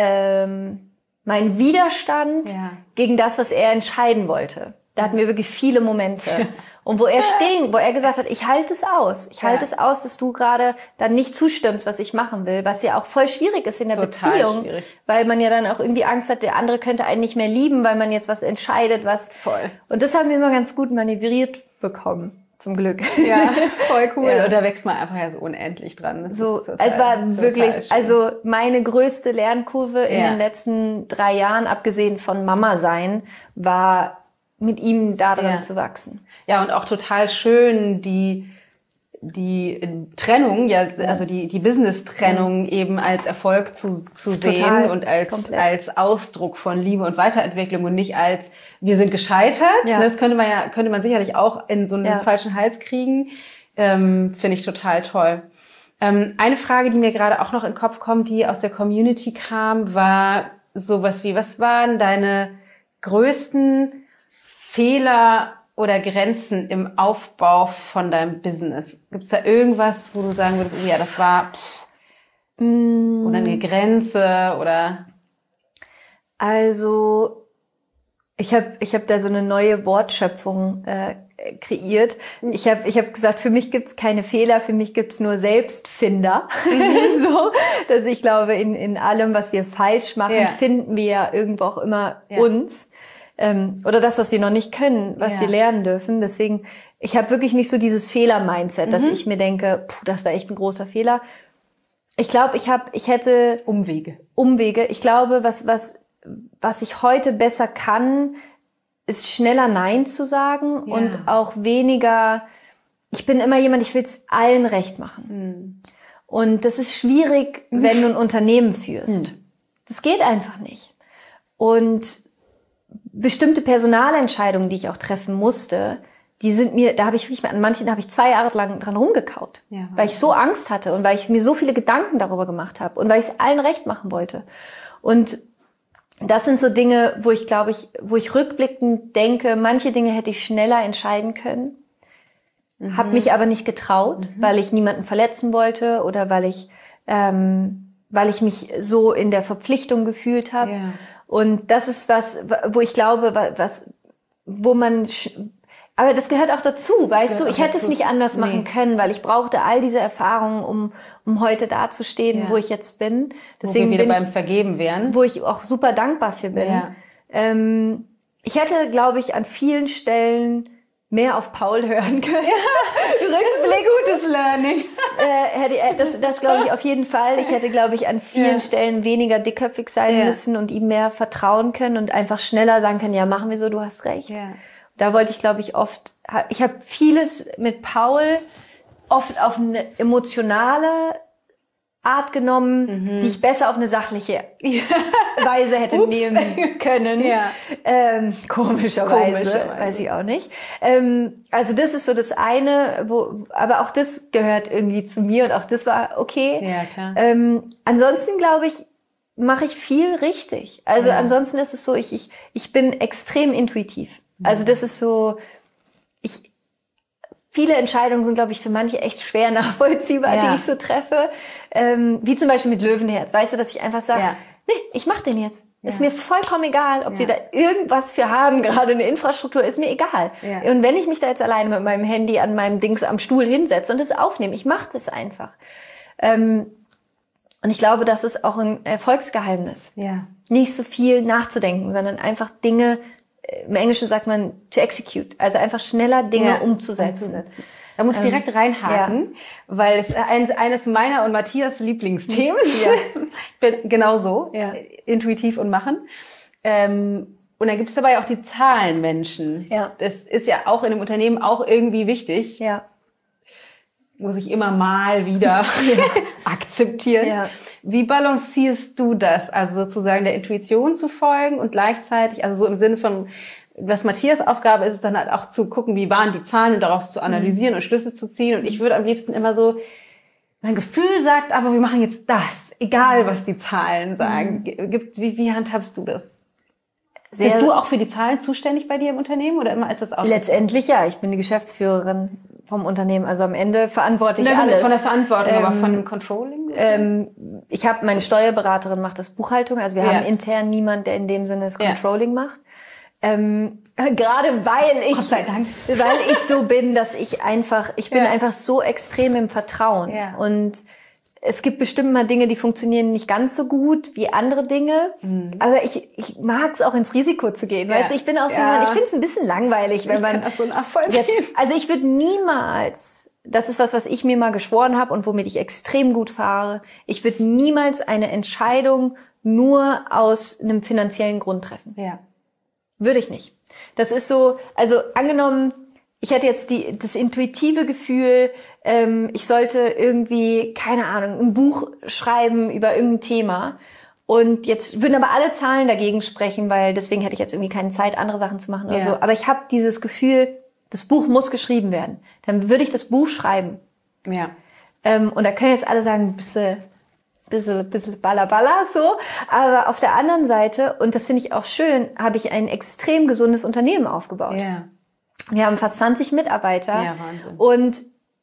ähm, mein Widerstand ja. gegen das, was er entscheiden wollte. Da hatten wir wirklich viele Momente. Und wo er stehen, wo er gesagt hat, ich halte es aus. Ich halte ja. es aus, dass du gerade dann nicht zustimmst, was ich machen will. Was ja auch voll schwierig ist in der Total Beziehung. Schwierig. Weil man ja dann auch irgendwie Angst hat, der andere könnte einen nicht mehr lieben, weil man jetzt was entscheidet, was. Voll. Und das haben wir immer ganz gut manövriert bekommen. Zum Glück. Ja, voll cool. Ja. Und da wächst man einfach ja so unendlich dran. Das so, ist total, es war total wirklich, schön. also meine größte Lernkurve in ja. den letzten drei Jahren, abgesehen von Mama sein, war mit ihm da dran ja. zu wachsen. Ja, und auch total schön, die die Trennung, ja, also die die Business-Trennung mhm. eben als Erfolg zu zu Total, sehen und als komplett. als Ausdruck von Liebe und Weiterentwicklung und nicht als wir sind gescheitert. Ja. Das könnte man ja könnte man sicherlich auch in so einen Ja. falschen Hals kriegen. Ähm, finde ich total toll. Ähm, eine Frage, die mir gerade auch noch in den Kopf kommt, die aus der Community kam, war sowas wie: Was waren deine größten Fehler oder Grenzen im Aufbau von deinem Business? Gibt's da irgendwas, wo du sagen würdest, oh ja, das war pff, Mm. oder eine Grenze oder? Also ich habe ich hab da so eine neue Wortschöpfung äh, kreiert. Ich habe ich hab gesagt, für mich gibt's keine Fehler, für mich gibt's nur Selbstfinder. Mhm. So, dass ich glaube, in in allem, was wir falsch machen, ja. finden wir ja irgendwo auch immer ja. uns. Ähm, oder das, was wir noch nicht können, was ja. wir lernen dürfen. Deswegen, ich habe wirklich nicht so dieses Fehler-Mindset, mhm. dass ich mir denke, puh, das war echt ein großer Fehler. Ich glaube, ich habe, ich hätte Umwege. Umwege. Ich glaube, was was was ich heute besser kann, ist schneller Nein zu sagen Ja. und auch weniger, ich bin immer jemand, ich will es allen recht machen. Mhm. Und das ist schwierig, wenn du ein Unternehmen führst. Mhm. Das geht einfach nicht. Und bestimmte Personalentscheidungen, die ich auch treffen musste, die sind mir, da habe ich wirklich, an manchen habe ich zwei Jahre lang dran rumgekaut, Ja, weil ich so Angst hatte und weil ich mir so viele Gedanken darüber gemacht habe und weil ich es allen recht machen wollte. Und das sind so Dinge, wo ich glaube ich, wo ich rückblickend denke, manche Dinge hätte ich schneller entscheiden können, mhm. habe mich aber nicht getraut, mhm. weil ich niemanden verletzen wollte oder weil ich, ähm, weil ich mich so in der Verpflichtung gefühlt habe. Ja. Und das ist was, wo ich glaube, was, wo man, aber das gehört auch dazu, weißt du, ich hätte es nicht anders machen nee. können, weil ich brauchte all diese Erfahrungen, um, um heute dazustehen, ja. wo ich jetzt bin. Deswegen wo wir wieder beim Vergeben wären. Wo ich auch super dankbar für bin. Ja. Ähm, ich hätte, glaube ich, an vielen Stellen mehr auf Paul hören können. Ja, Rückblick, gutes Learning. äh, hätte, äh, das, das glaube ich auf jeden Fall. Ich hätte, glaube ich, an vielen ja. Stellen weniger dickköpfig sein ja. müssen und ihm mehr vertrauen können und einfach schneller sagen können, ja, machen wir so, du hast recht. Ja. Da wollte ich, glaube ich, oft, ich habe vieles mit Paul oft auf eine emotionale Art genommen, mhm. die ich besser auf eine sachliche ja. Weise hätte Ups. nehmen können. Ja. Ähm, komischerweise, komischerweise, weiß ich auch nicht. Ähm, also das ist so das eine, wo, aber auch das gehört irgendwie zu mir und auch das war okay. Ja, klar. Ähm, ansonsten glaube ich, mache ich viel richtig. Also ja. ansonsten ist es so, ich, ich, ich bin extrem intuitiv. Also das ist so, ich, viele Entscheidungen sind, glaube ich, für manche echt schwer nachvollziehbar, ja. die ich so treffe. Ähm, wie zum Beispiel mit Löwenherz. Weißt du, dass ich einfach sage, ja. nee, ich mach den jetzt. Ja. Ist mir vollkommen egal, ob ja. wir da irgendwas für haben, gerade eine Infrastruktur, ist mir egal. Ja. Und wenn ich mich da jetzt alleine mit meinem Handy an meinem Dings am Stuhl hinsetze und es aufnehme, ich mache das einfach. Ähm, und ich glaube, das ist auch ein Erfolgsgeheimnis. Ja. Nicht so viel nachzudenken, sondern einfach Dinge, im Englischen sagt man to execute, also einfach schneller Dinge ja, umzusetzen. umzusetzen. Da muss ich direkt reinhaken, ja. weil es eines, eines meiner und Matthias Lieblingsthemen. Ja. Ich bin genau so, ja. intuitiv und machen. Ähm, und dann gibt es dabei auch die Zahlenmenschen. Ja. Das ist ja auch in einem Unternehmen auch irgendwie wichtig. Ja. Muss ich immer mal wieder akzeptieren. Ja. Wie balancierst du das? Also sozusagen der Intuition zu folgen und gleichzeitig, also so im Sinne von, was Matthias Aufgabe ist, ist dann halt auch zu gucken, wie waren die Zahlen und daraus zu analysieren mhm. und Schlüsse zu ziehen. Und ich würde am liebsten immer so, mein Gefühl sagt, aber wir machen jetzt das, egal was die Zahlen sagen. Mhm. Wie, wie handhabst du das? Sehr Bist du auch für die Zahlen zuständig bei dir im Unternehmen oder immer ist das auch? Letztendlich ja, ich bin die Geschäftsführerin vom Unternehmen, also am Ende verantworte ich alles. Von der Verantwortung, ähm, aber von dem Controlling? Ähm, ich habe meine Steuerberaterin macht das Buchhaltung, also wir ja. haben intern niemand, der in dem Sinne das Controlling ja. macht. Ähm, gerade weil ich, Gott sei Dank. weil ich so bin, dass ich einfach, ich bin ja. einfach so extrem im Vertrauen ja. und es gibt bestimmt mal Dinge, die funktionieren nicht ganz so gut wie andere Dinge, mhm. aber ich, ich mag es auch ins Risiko zu gehen. Ja. Weißt du, ich bin auch so, ja. ich finde es ein bisschen langweilig, wenn man so jetzt, also ich würde niemals, das ist was, was ich mir mal geschworen habe und womit ich extrem gut fahre, ich würde niemals eine Entscheidung nur aus einem finanziellen Grund treffen. Ja. Würde ich nicht. Das ist so, also angenommen, ich hätte jetzt die, das intuitive Gefühl, ähm, ich sollte irgendwie, keine Ahnung, ein Buch schreiben über irgendein Thema. Und jetzt würden aber alle Zahlen dagegen sprechen, weil deswegen hätte ich jetzt irgendwie keine Zeit, andere Sachen zu machen oder ja. so. Aber ich habe dieses Gefühl, das Buch muss geschrieben werden. Dann würde ich das Buch schreiben. Ja. Ähm, und da können jetzt alle sagen, bisschen, bisschen, bisschen balla so. Aber auf der anderen Seite, und das finde ich auch schön, habe ich ein extrem gesundes Unternehmen aufgebaut. Ja. Wir haben fast zwanzig Mitarbeiter. Ja, Wahnsinn. Und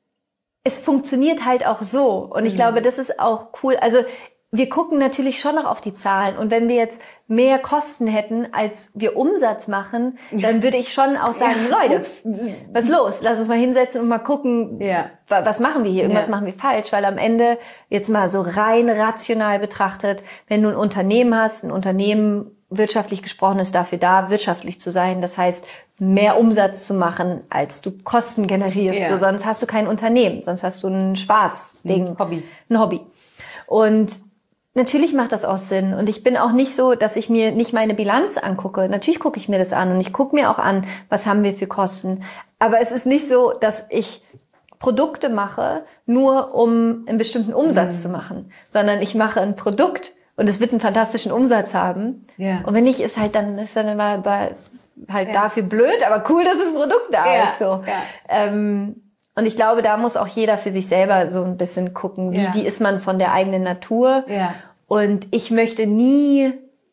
es funktioniert halt auch so. Und ich mhm. glaube, das ist auch cool. Also wir gucken natürlich schon noch auf die Zahlen. Und wenn wir jetzt mehr Kosten hätten, als wir Umsatz machen, dann würde ich schon auch sagen, ja. Leute, was ist los? Lass uns mal hinsetzen und mal gucken, ja. was machen wir hier? Irgendwas ja. machen wir falsch. Weil am Ende, jetzt mal so rein rational betrachtet, wenn du ein Unternehmen hast, ein Unternehmen wirtschaftlich gesprochen ist dafür da, wirtschaftlich zu sein. Das heißt, mehr Umsatz zu machen, als du Kosten generierst. Ja. So, sonst hast du kein Unternehmen, sonst hast du ein Spaßding. Ein Hobby. Ein Hobby. Und natürlich macht das auch Sinn. Und ich bin auch nicht so, dass ich mir nicht meine Bilanz angucke. Natürlich gucke ich mir das an und ich gucke mir auch an, was haben wir für Kosten. Aber es ist nicht so, dass ich Produkte mache, nur um einen bestimmten Umsatz mhm. zu machen. Sondern ich mache ein Produkt und es wird einen fantastischen Umsatz haben. Ja. Und wenn nicht, ist halt dann, ist dann immer bei, halt ja. dafür blöd, aber cool, dass das Produkt da ja. ist. So. Ja. Ähm, Und ich glaube, da muss auch jeder für sich selber so ein bisschen gucken, wie, ja. wie ist man von der eigenen Natur. Ja. Und ich möchte nie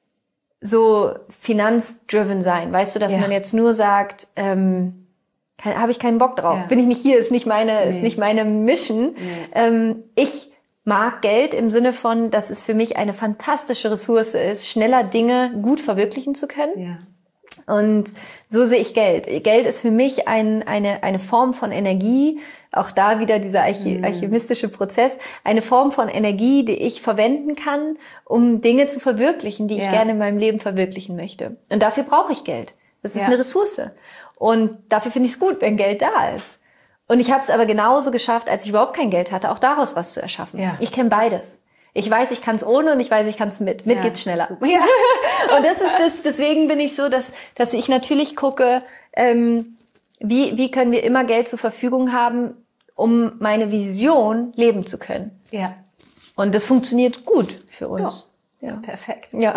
so finanzdriven sein. Weißt du, dass ja. man jetzt nur sagt, ähm, habe ich keinen Bock drauf. Ja. Bin ich nicht hier, ist nicht meine, nee. ist nicht meine Mission. Nee. Ähm, ich mag Geld im Sinne von, dass es für mich eine fantastische Ressource ist, schneller Dinge gut verwirklichen zu können. Ja. Und so sehe ich Geld. Geld ist für mich ein, eine, eine Form von Energie, auch da wieder dieser alchi- mhm. alchemistische Prozess, eine Form von Energie, die ich verwenden kann, um Dinge zu verwirklichen, die ja. ich gerne in meinem Leben verwirklichen möchte. Und dafür brauche ich Geld. Das ist ja. eine Ressource. Und dafür finde ich es gut, wenn Geld da ist. Und ich habe es aber genauso geschafft, als ich überhaupt kein Geld hatte, auch daraus was zu erschaffen. Ja. Ich kenne beides. Ich weiß, ich kann es ohne und ich weiß, ich kann es mit. Mit ja, geht's schneller. Ja. Und das ist das. Deswegen bin ich so, dass dass ich natürlich gucke, ähm, wie wie können wir immer Geld zur Verfügung haben, um meine Vision leben zu können. Ja. Und das funktioniert gut für uns. Ja, ja. Perfekt. Ja.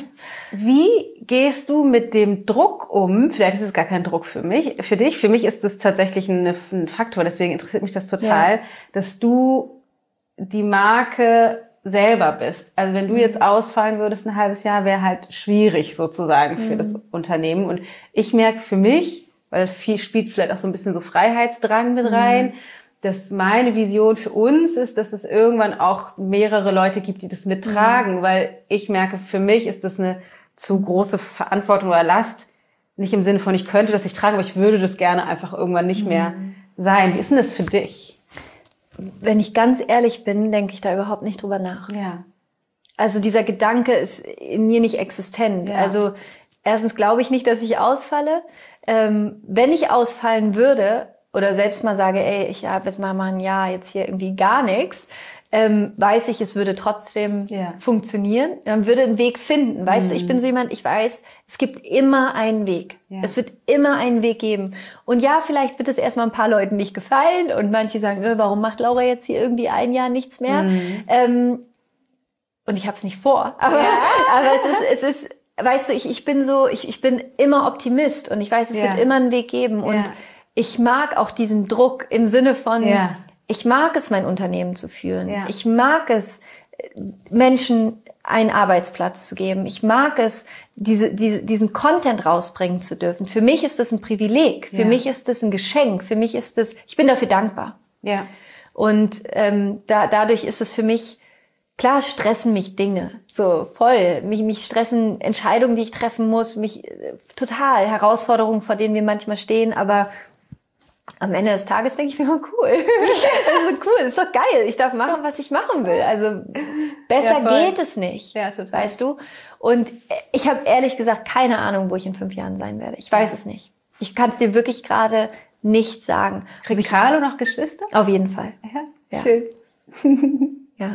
Wie gehst du mit dem Druck um? Vielleicht ist es gar kein Druck für mich, für dich. Für mich ist es tatsächlich ein, ein Faktor. Deswegen interessiert mich das total, ja. dass du die Marke selber bist. Also wenn du jetzt ausfallen würdest ein halbes Jahr, wäre halt schwierig sozusagen für mhm. das Unternehmen. Und ich merke für mich, weil viel spielt vielleicht auch so ein bisschen so Freiheitsdrang mit rein, mhm. dass meine Vision für uns ist, dass es irgendwann auch mehrere Leute gibt, die das mittragen, mhm. weil ich merke, für mich ist das eine zu große Verantwortung oder Last, nicht im Sinne von, ich könnte das nicht tragen, aber ich würde das gerne einfach irgendwann nicht mhm. mehr sein. Wie ist denn das für dich? Wenn ich ganz ehrlich bin, denke ich da überhaupt nicht drüber nach. Ja. Also dieser Gedanke ist in mir nicht existent. Ja. Also erstens glaube ich nicht, dass ich ausfalle. Ähm, wenn ich ausfallen würde oder selbst mal sage, ey, ich habe jetzt mal ein Jahr jetzt hier irgendwie gar nichts, ähm, weiß ich, es würde trotzdem ja. funktionieren. Man würde einen Weg finden. Weißt mhm. du, ich bin so jemand, ich weiß, es gibt immer einen Weg. Ja. Es wird immer einen Weg geben. Und ja, vielleicht wird es erstmal ein paar Leuten nicht gefallen und manche sagen, äh, warum macht Laura jetzt hier irgendwie ein Jahr nichts mehr? Mhm. Ähm, und ich habe es nicht vor. Aber, ja. aber es ist, es ist, weißt du, ich, ich bin so, ich, ich bin immer Optimist und ich weiß, es ja. wird immer einen Weg geben. Und ja. ich mag auch diesen Druck im Sinne von, ja. ich mag es, mein Unternehmen zu führen. Ja. Ich mag es, Menschen einen Arbeitsplatz zu geben. Ich mag es, diese, diese, diesen Content rausbringen zu dürfen. Für mich ist das ein Privileg. Für ja. mich ist das ein Geschenk. Für mich ist das, ich bin dafür dankbar. Ja. Und ähm, da, dadurch ist es für mich, klar stressen mich Dinge. So, voll. Mich, mich stressen Entscheidungen, die ich treffen muss. Mich total Herausforderungen, vor denen wir manchmal stehen. Aber am Ende des Tages denke ich mir immer, cool. Das ist cool, das ist doch geil. Ich darf machen, was ich machen will. Also besser ja, geht es nicht, ja, total. Weißt du? Und ich habe ehrlich gesagt keine Ahnung, wo ich in fünf Jahren sein werde. Ich weiß ja. es nicht. Ich kann es dir wirklich gerade nicht sagen. Kriegt Carlo noch Geschwister? Auf jeden Fall. Ja, ja. Schön. Ja.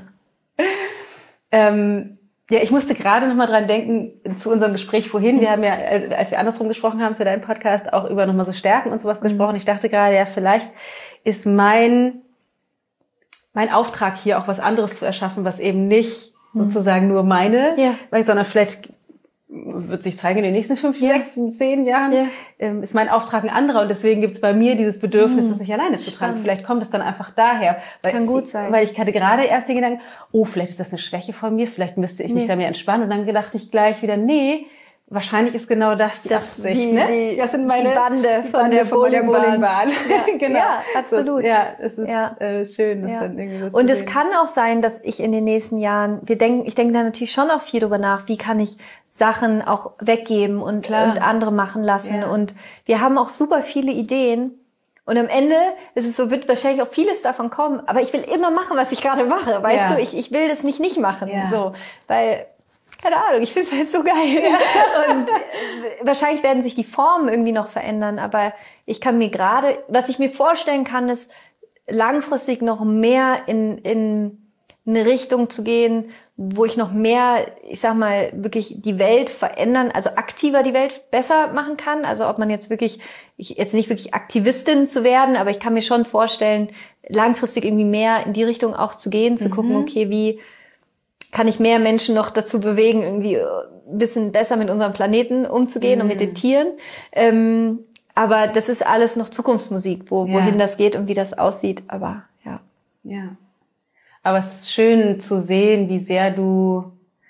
ähm, Ja, ich musste gerade noch mal dran denken, zu unserem Gespräch vorhin. Wir haben ja, als wir andersrum gesprochen haben für deinen Podcast, auch über noch mal so Stärken und sowas mhm. gesprochen. Ich dachte gerade, ja, vielleicht ist mein, mein Auftrag hier auch was anderes zu erschaffen, was eben nicht mhm. sozusagen nur meine, ja. sondern vielleicht wird sich zeigen in den nächsten fünf, ja. sechs, zehn Jahren, ja. ähm, ist mein Auftrag ein anderer und deswegen gibt es bei mir dieses Bedürfnis, mhm. das nicht alleine zu tragen. Vielleicht kommt es dann einfach daher. Weil Kann gut ich, sein. Weil ich hatte gerade erst den Gedanken, oh, vielleicht ist das eine Schwäche von mir, vielleicht müsste ich nee. mich da mehr entspannen und dann dachte ich gleich wieder, nee, wahrscheinlich ist genau das die das, Absicht. Die, ne? die, das sind meine die Bande die von Bande der Bowlingbahn. Bowlingbahn. Ja, genau. ja, absolut. So, ja, es ist ja. äh, schön, das ja. dann irgendwie so Und zu es sehen. kann auch sein, dass ich in den nächsten Jahren, wir denken, ich denke da natürlich schon auch viel drüber nach, wie kann ich Sachen auch weggeben und, und andere machen lassen. Ja. Und wir haben auch super viele Ideen. Und am Ende ist es so, wird wahrscheinlich auch vieles davon kommen. Aber ich will immer machen, was ich gerade mache. Weißt ja. du, ich, ich will das nicht nicht machen. Ja. So, weil, keine Ahnung, ich finde es halt so geil. Ja. Und wahrscheinlich werden sich die Formen irgendwie noch verändern. Aber ich kann mir gerade, was ich mir vorstellen kann, ist langfristig noch mehr in, in eine Richtung zu gehen, wo ich noch mehr, ich sag mal, wirklich die Welt verändern, also aktiver die Welt besser machen kann. Also ob man jetzt wirklich, ich, jetzt nicht wirklich Aktivistin zu werden, aber ich kann mir schon vorstellen, langfristig irgendwie mehr in die Richtung auch zu gehen, zu mhm. gucken, okay, wie kann ich mehr Menschen noch dazu bewegen, irgendwie ein bisschen besser mit unserem Planeten umzugehen mhm. und mit den Tieren. Ähm, aber das ist alles noch Zukunftsmusik, wo, wohin ja. das geht und wie das aussieht. Aber ja. Ja. Aber es ist schön zu sehen, wie sehr du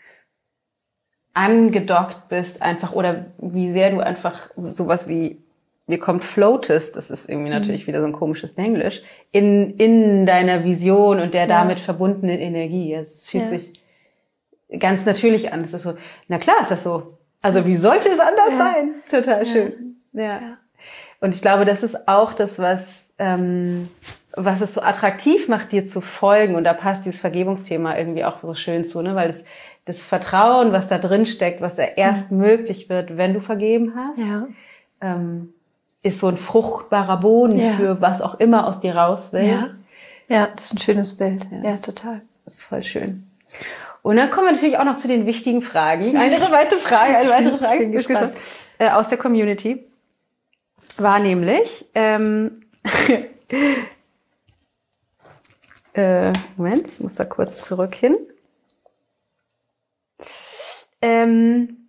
angedockt bist einfach oder wie sehr du einfach sowas wie, wie kommt floatest, das ist irgendwie natürlich mhm. wieder so ein komisches Englisch, in, in deiner Vision und der ja. damit verbundenen Energie. Es fühlt ja. sich ganz natürlich an. Es ist so, na klar ist das so. Also wie sollte es anders ja. sein? Total schön. Ja. Ja. ja. Und ich glaube, das ist auch das, was, ähm, was es so attraktiv macht, dir zu folgen. Und da passt dieses Vergebungsthema irgendwie auch so schön zu, ne? Weil das, das Vertrauen, was da drin steckt, was ja erst mhm. möglich wird, wenn du vergeben hast, ja. ähm, ist so ein fruchtbarer Boden ja. für was auch immer aus dir raus will. Ja, ja, das ist ein schönes Bild. Ja, ja total. Das ist voll schön. Und dann kommen wir natürlich auch noch zu den wichtigen Fragen. Eine weitere Frage, eine weitere Frage ist äh, aus der Community war nämlich, ähm, äh, Moment, ich muss da kurz zurück hin. Ähm,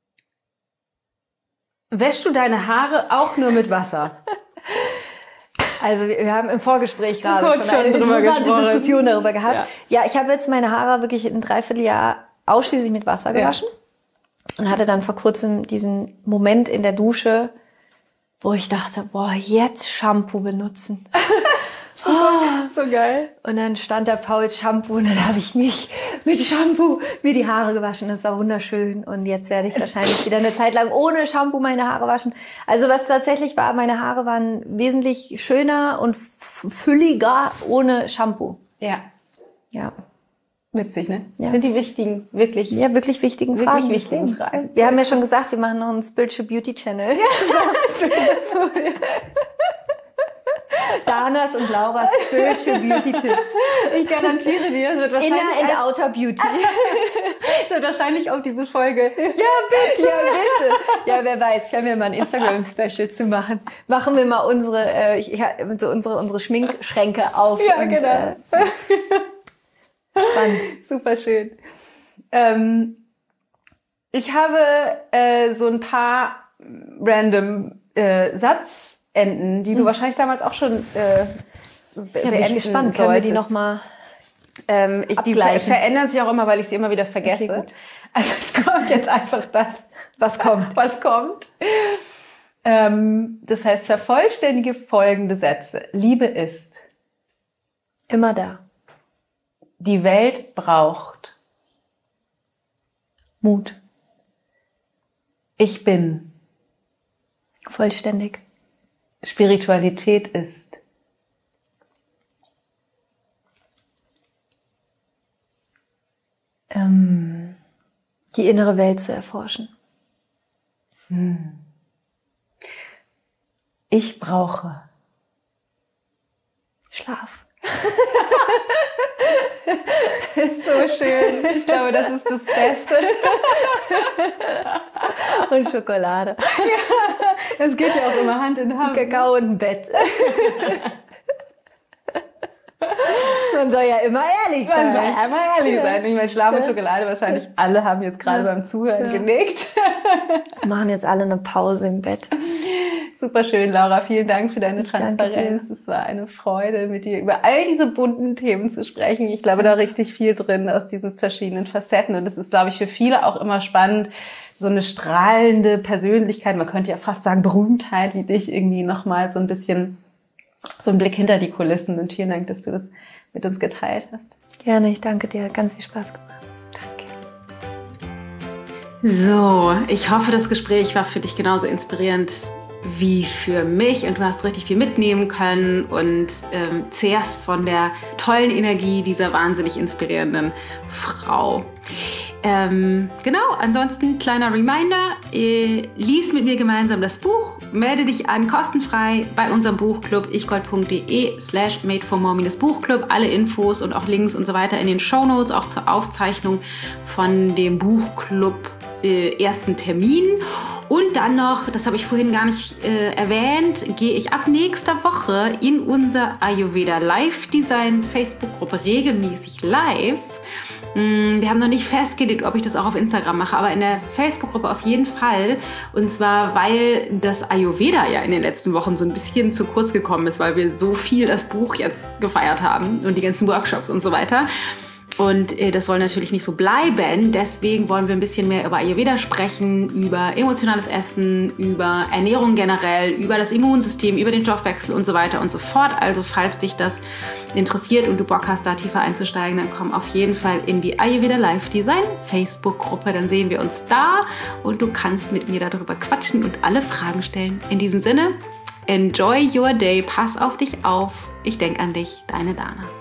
wäschst du deine Haare auch nur mit Wasser? Also wir haben im Vorgespräch gerade schon eine interessante Diskussion darüber gehabt. Ja, ja, ich habe jetzt meine Haare wirklich ein Dreivierteljahr ausschließlich mit Wasser gewaschen ja. und hatte dann vor kurzem diesen Moment in der Dusche, wo ich dachte, boah, jetzt Shampoo benutzen. Oh, so geil. Und dann stand da Paul Shampoo und dann habe ich mich mit Shampoo mir die Haare gewaschen. Das war wunderschön. Und jetzt werde ich wahrscheinlich wieder eine Zeit lang ohne Shampoo meine Haare waschen. Also was tatsächlich war, meine Haare waren wesentlich schöner und fülliger ohne Shampoo. Ja. Ja. Witzig, ne? Ja. Das sind die wichtigen, wirklich, ja, wirklich wichtigen wirklich Fragen. wichtigen Fragen. Wir haben ja schon gesagt, wir machen noch einen Spiritual Beauty Channel. Ja. Danas und Laura's Spiritual Beauty Tipps. Ich garantiere dir, es wird wahrscheinlich Inner and Outer Beauty. Es wird wahrscheinlich auf diese Folge. Ja, bitte. Ja, bitte. Ja, wer weiß, können wir mal ein Instagram-Special zu machen. Machen wir mal unsere, äh, ich, so unsere, unsere Schminkschränke auf. Ja, und, genau. Äh, spannend. Super schön. Ähm, ich habe äh, so ein paar random äh, Satzenden, die du mhm. wahrscheinlich damals auch schon äh, be- ja, bin ich gespannt. Können wir die nochmal ähm, ich, Die ver- verändern sich auch immer, weil ich sie immer wieder vergesse. Okay, gut. Also es kommt jetzt einfach das, was kommt. Was kommt. Ähm, das heißt, vervollständige folgende Sätze. Liebe ist immer da. Die Welt braucht Mut. Ich bin vollständig. Spiritualität ist ähm, die innere Welt zu erforschen. Hm. Ich brauche Schlaf. So schön. Ich glaube, das ist das Beste. Und Schokolade. Ja, das geht ja auch immer Hand in Hand. Kakao und ein Bett. Man soll ja immer ehrlich sein. Man soll ja immer ehrlich sein. Ich meine, Schlaf und Schokolade wahrscheinlich alle haben jetzt gerade beim Zuhören ja. genickt. Wir machen jetzt alle eine Pause im Bett. Super schön, Laura. Vielen Dank für deine Transparenz. Es war eine Freude, mit dir über all diese bunten Themen zu sprechen. Ich glaube, da richtig viel drin aus diesen verschiedenen Facetten. Und es ist, glaube ich, für viele auch immer spannend, so eine strahlende Persönlichkeit, man könnte ja fast sagen Berühmtheit wie dich, irgendwie nochmal so ein bisschen so ein Blick hinter die Kulissen. Und vielen Dank, dass du das mit uns geteilt hast. Gerne, ich danke dir. Hat ganz viel Spaß gemacht. Danke. So, ich hoffe, das Gespräch war für dich genauso inspirierend wie für mich und du hast richtig viel mitnehmen können und ähm, zehrst von der tollen Energie dieser wahnsinnig inspirierenden Frau. Ähm, genau, ansonsten kleiner Reminder, äh, lies mit mir gemeinsam das Buch, melde dich an kostenfrei bei unserem Buchclub ichgold.de slash made for more minus Buchclub. Alle Infos und auch Links und so weiter in den Shownotes, auch zur Aufzeichnung von dem Buchclub äh, ersten Termin. Und dann noch, das habe ich vorhin gar nicht äh, erwähnt, gehe ich ab nächster Woche in unser Ayurveda Live Design Facebook-Gruppe regelmäßig live. Wir haben noch nicht festgelegt, ob ich das auch auf Instagram mache, aber in der Facebook-Gruppe auf jeden Fall. Und zwar, weil das Ayurveda ja in den letzten Wochen so ein bisschen zu kurz gekommen ist, weil wir so viel das Buch jetzt gefeiert haben und die ganzen Workshops und so weiter. Und äh, das soll natürlich nicht so bleiben. Deswegen wollen wir ein bisschen mehr über Ayurveda sprechen, über emotionales Essen, über Ernährung generell, über das Immunsystem, über den Stoffwechsel und so weiter und so fort. Also falls dich das interessiert und du Bock hast, da tiefer einzusteigen, dann komm auf jeden Fall in die Ayurveda Live Design Facebook-Gruppe. Dann sehen wir uns da und du kannst mit mir darüber quatschen und alle Fragen stellen. In diesem Sinne, enjoy your day, pass auf dich auf. Ich denke an dich, deine Dana.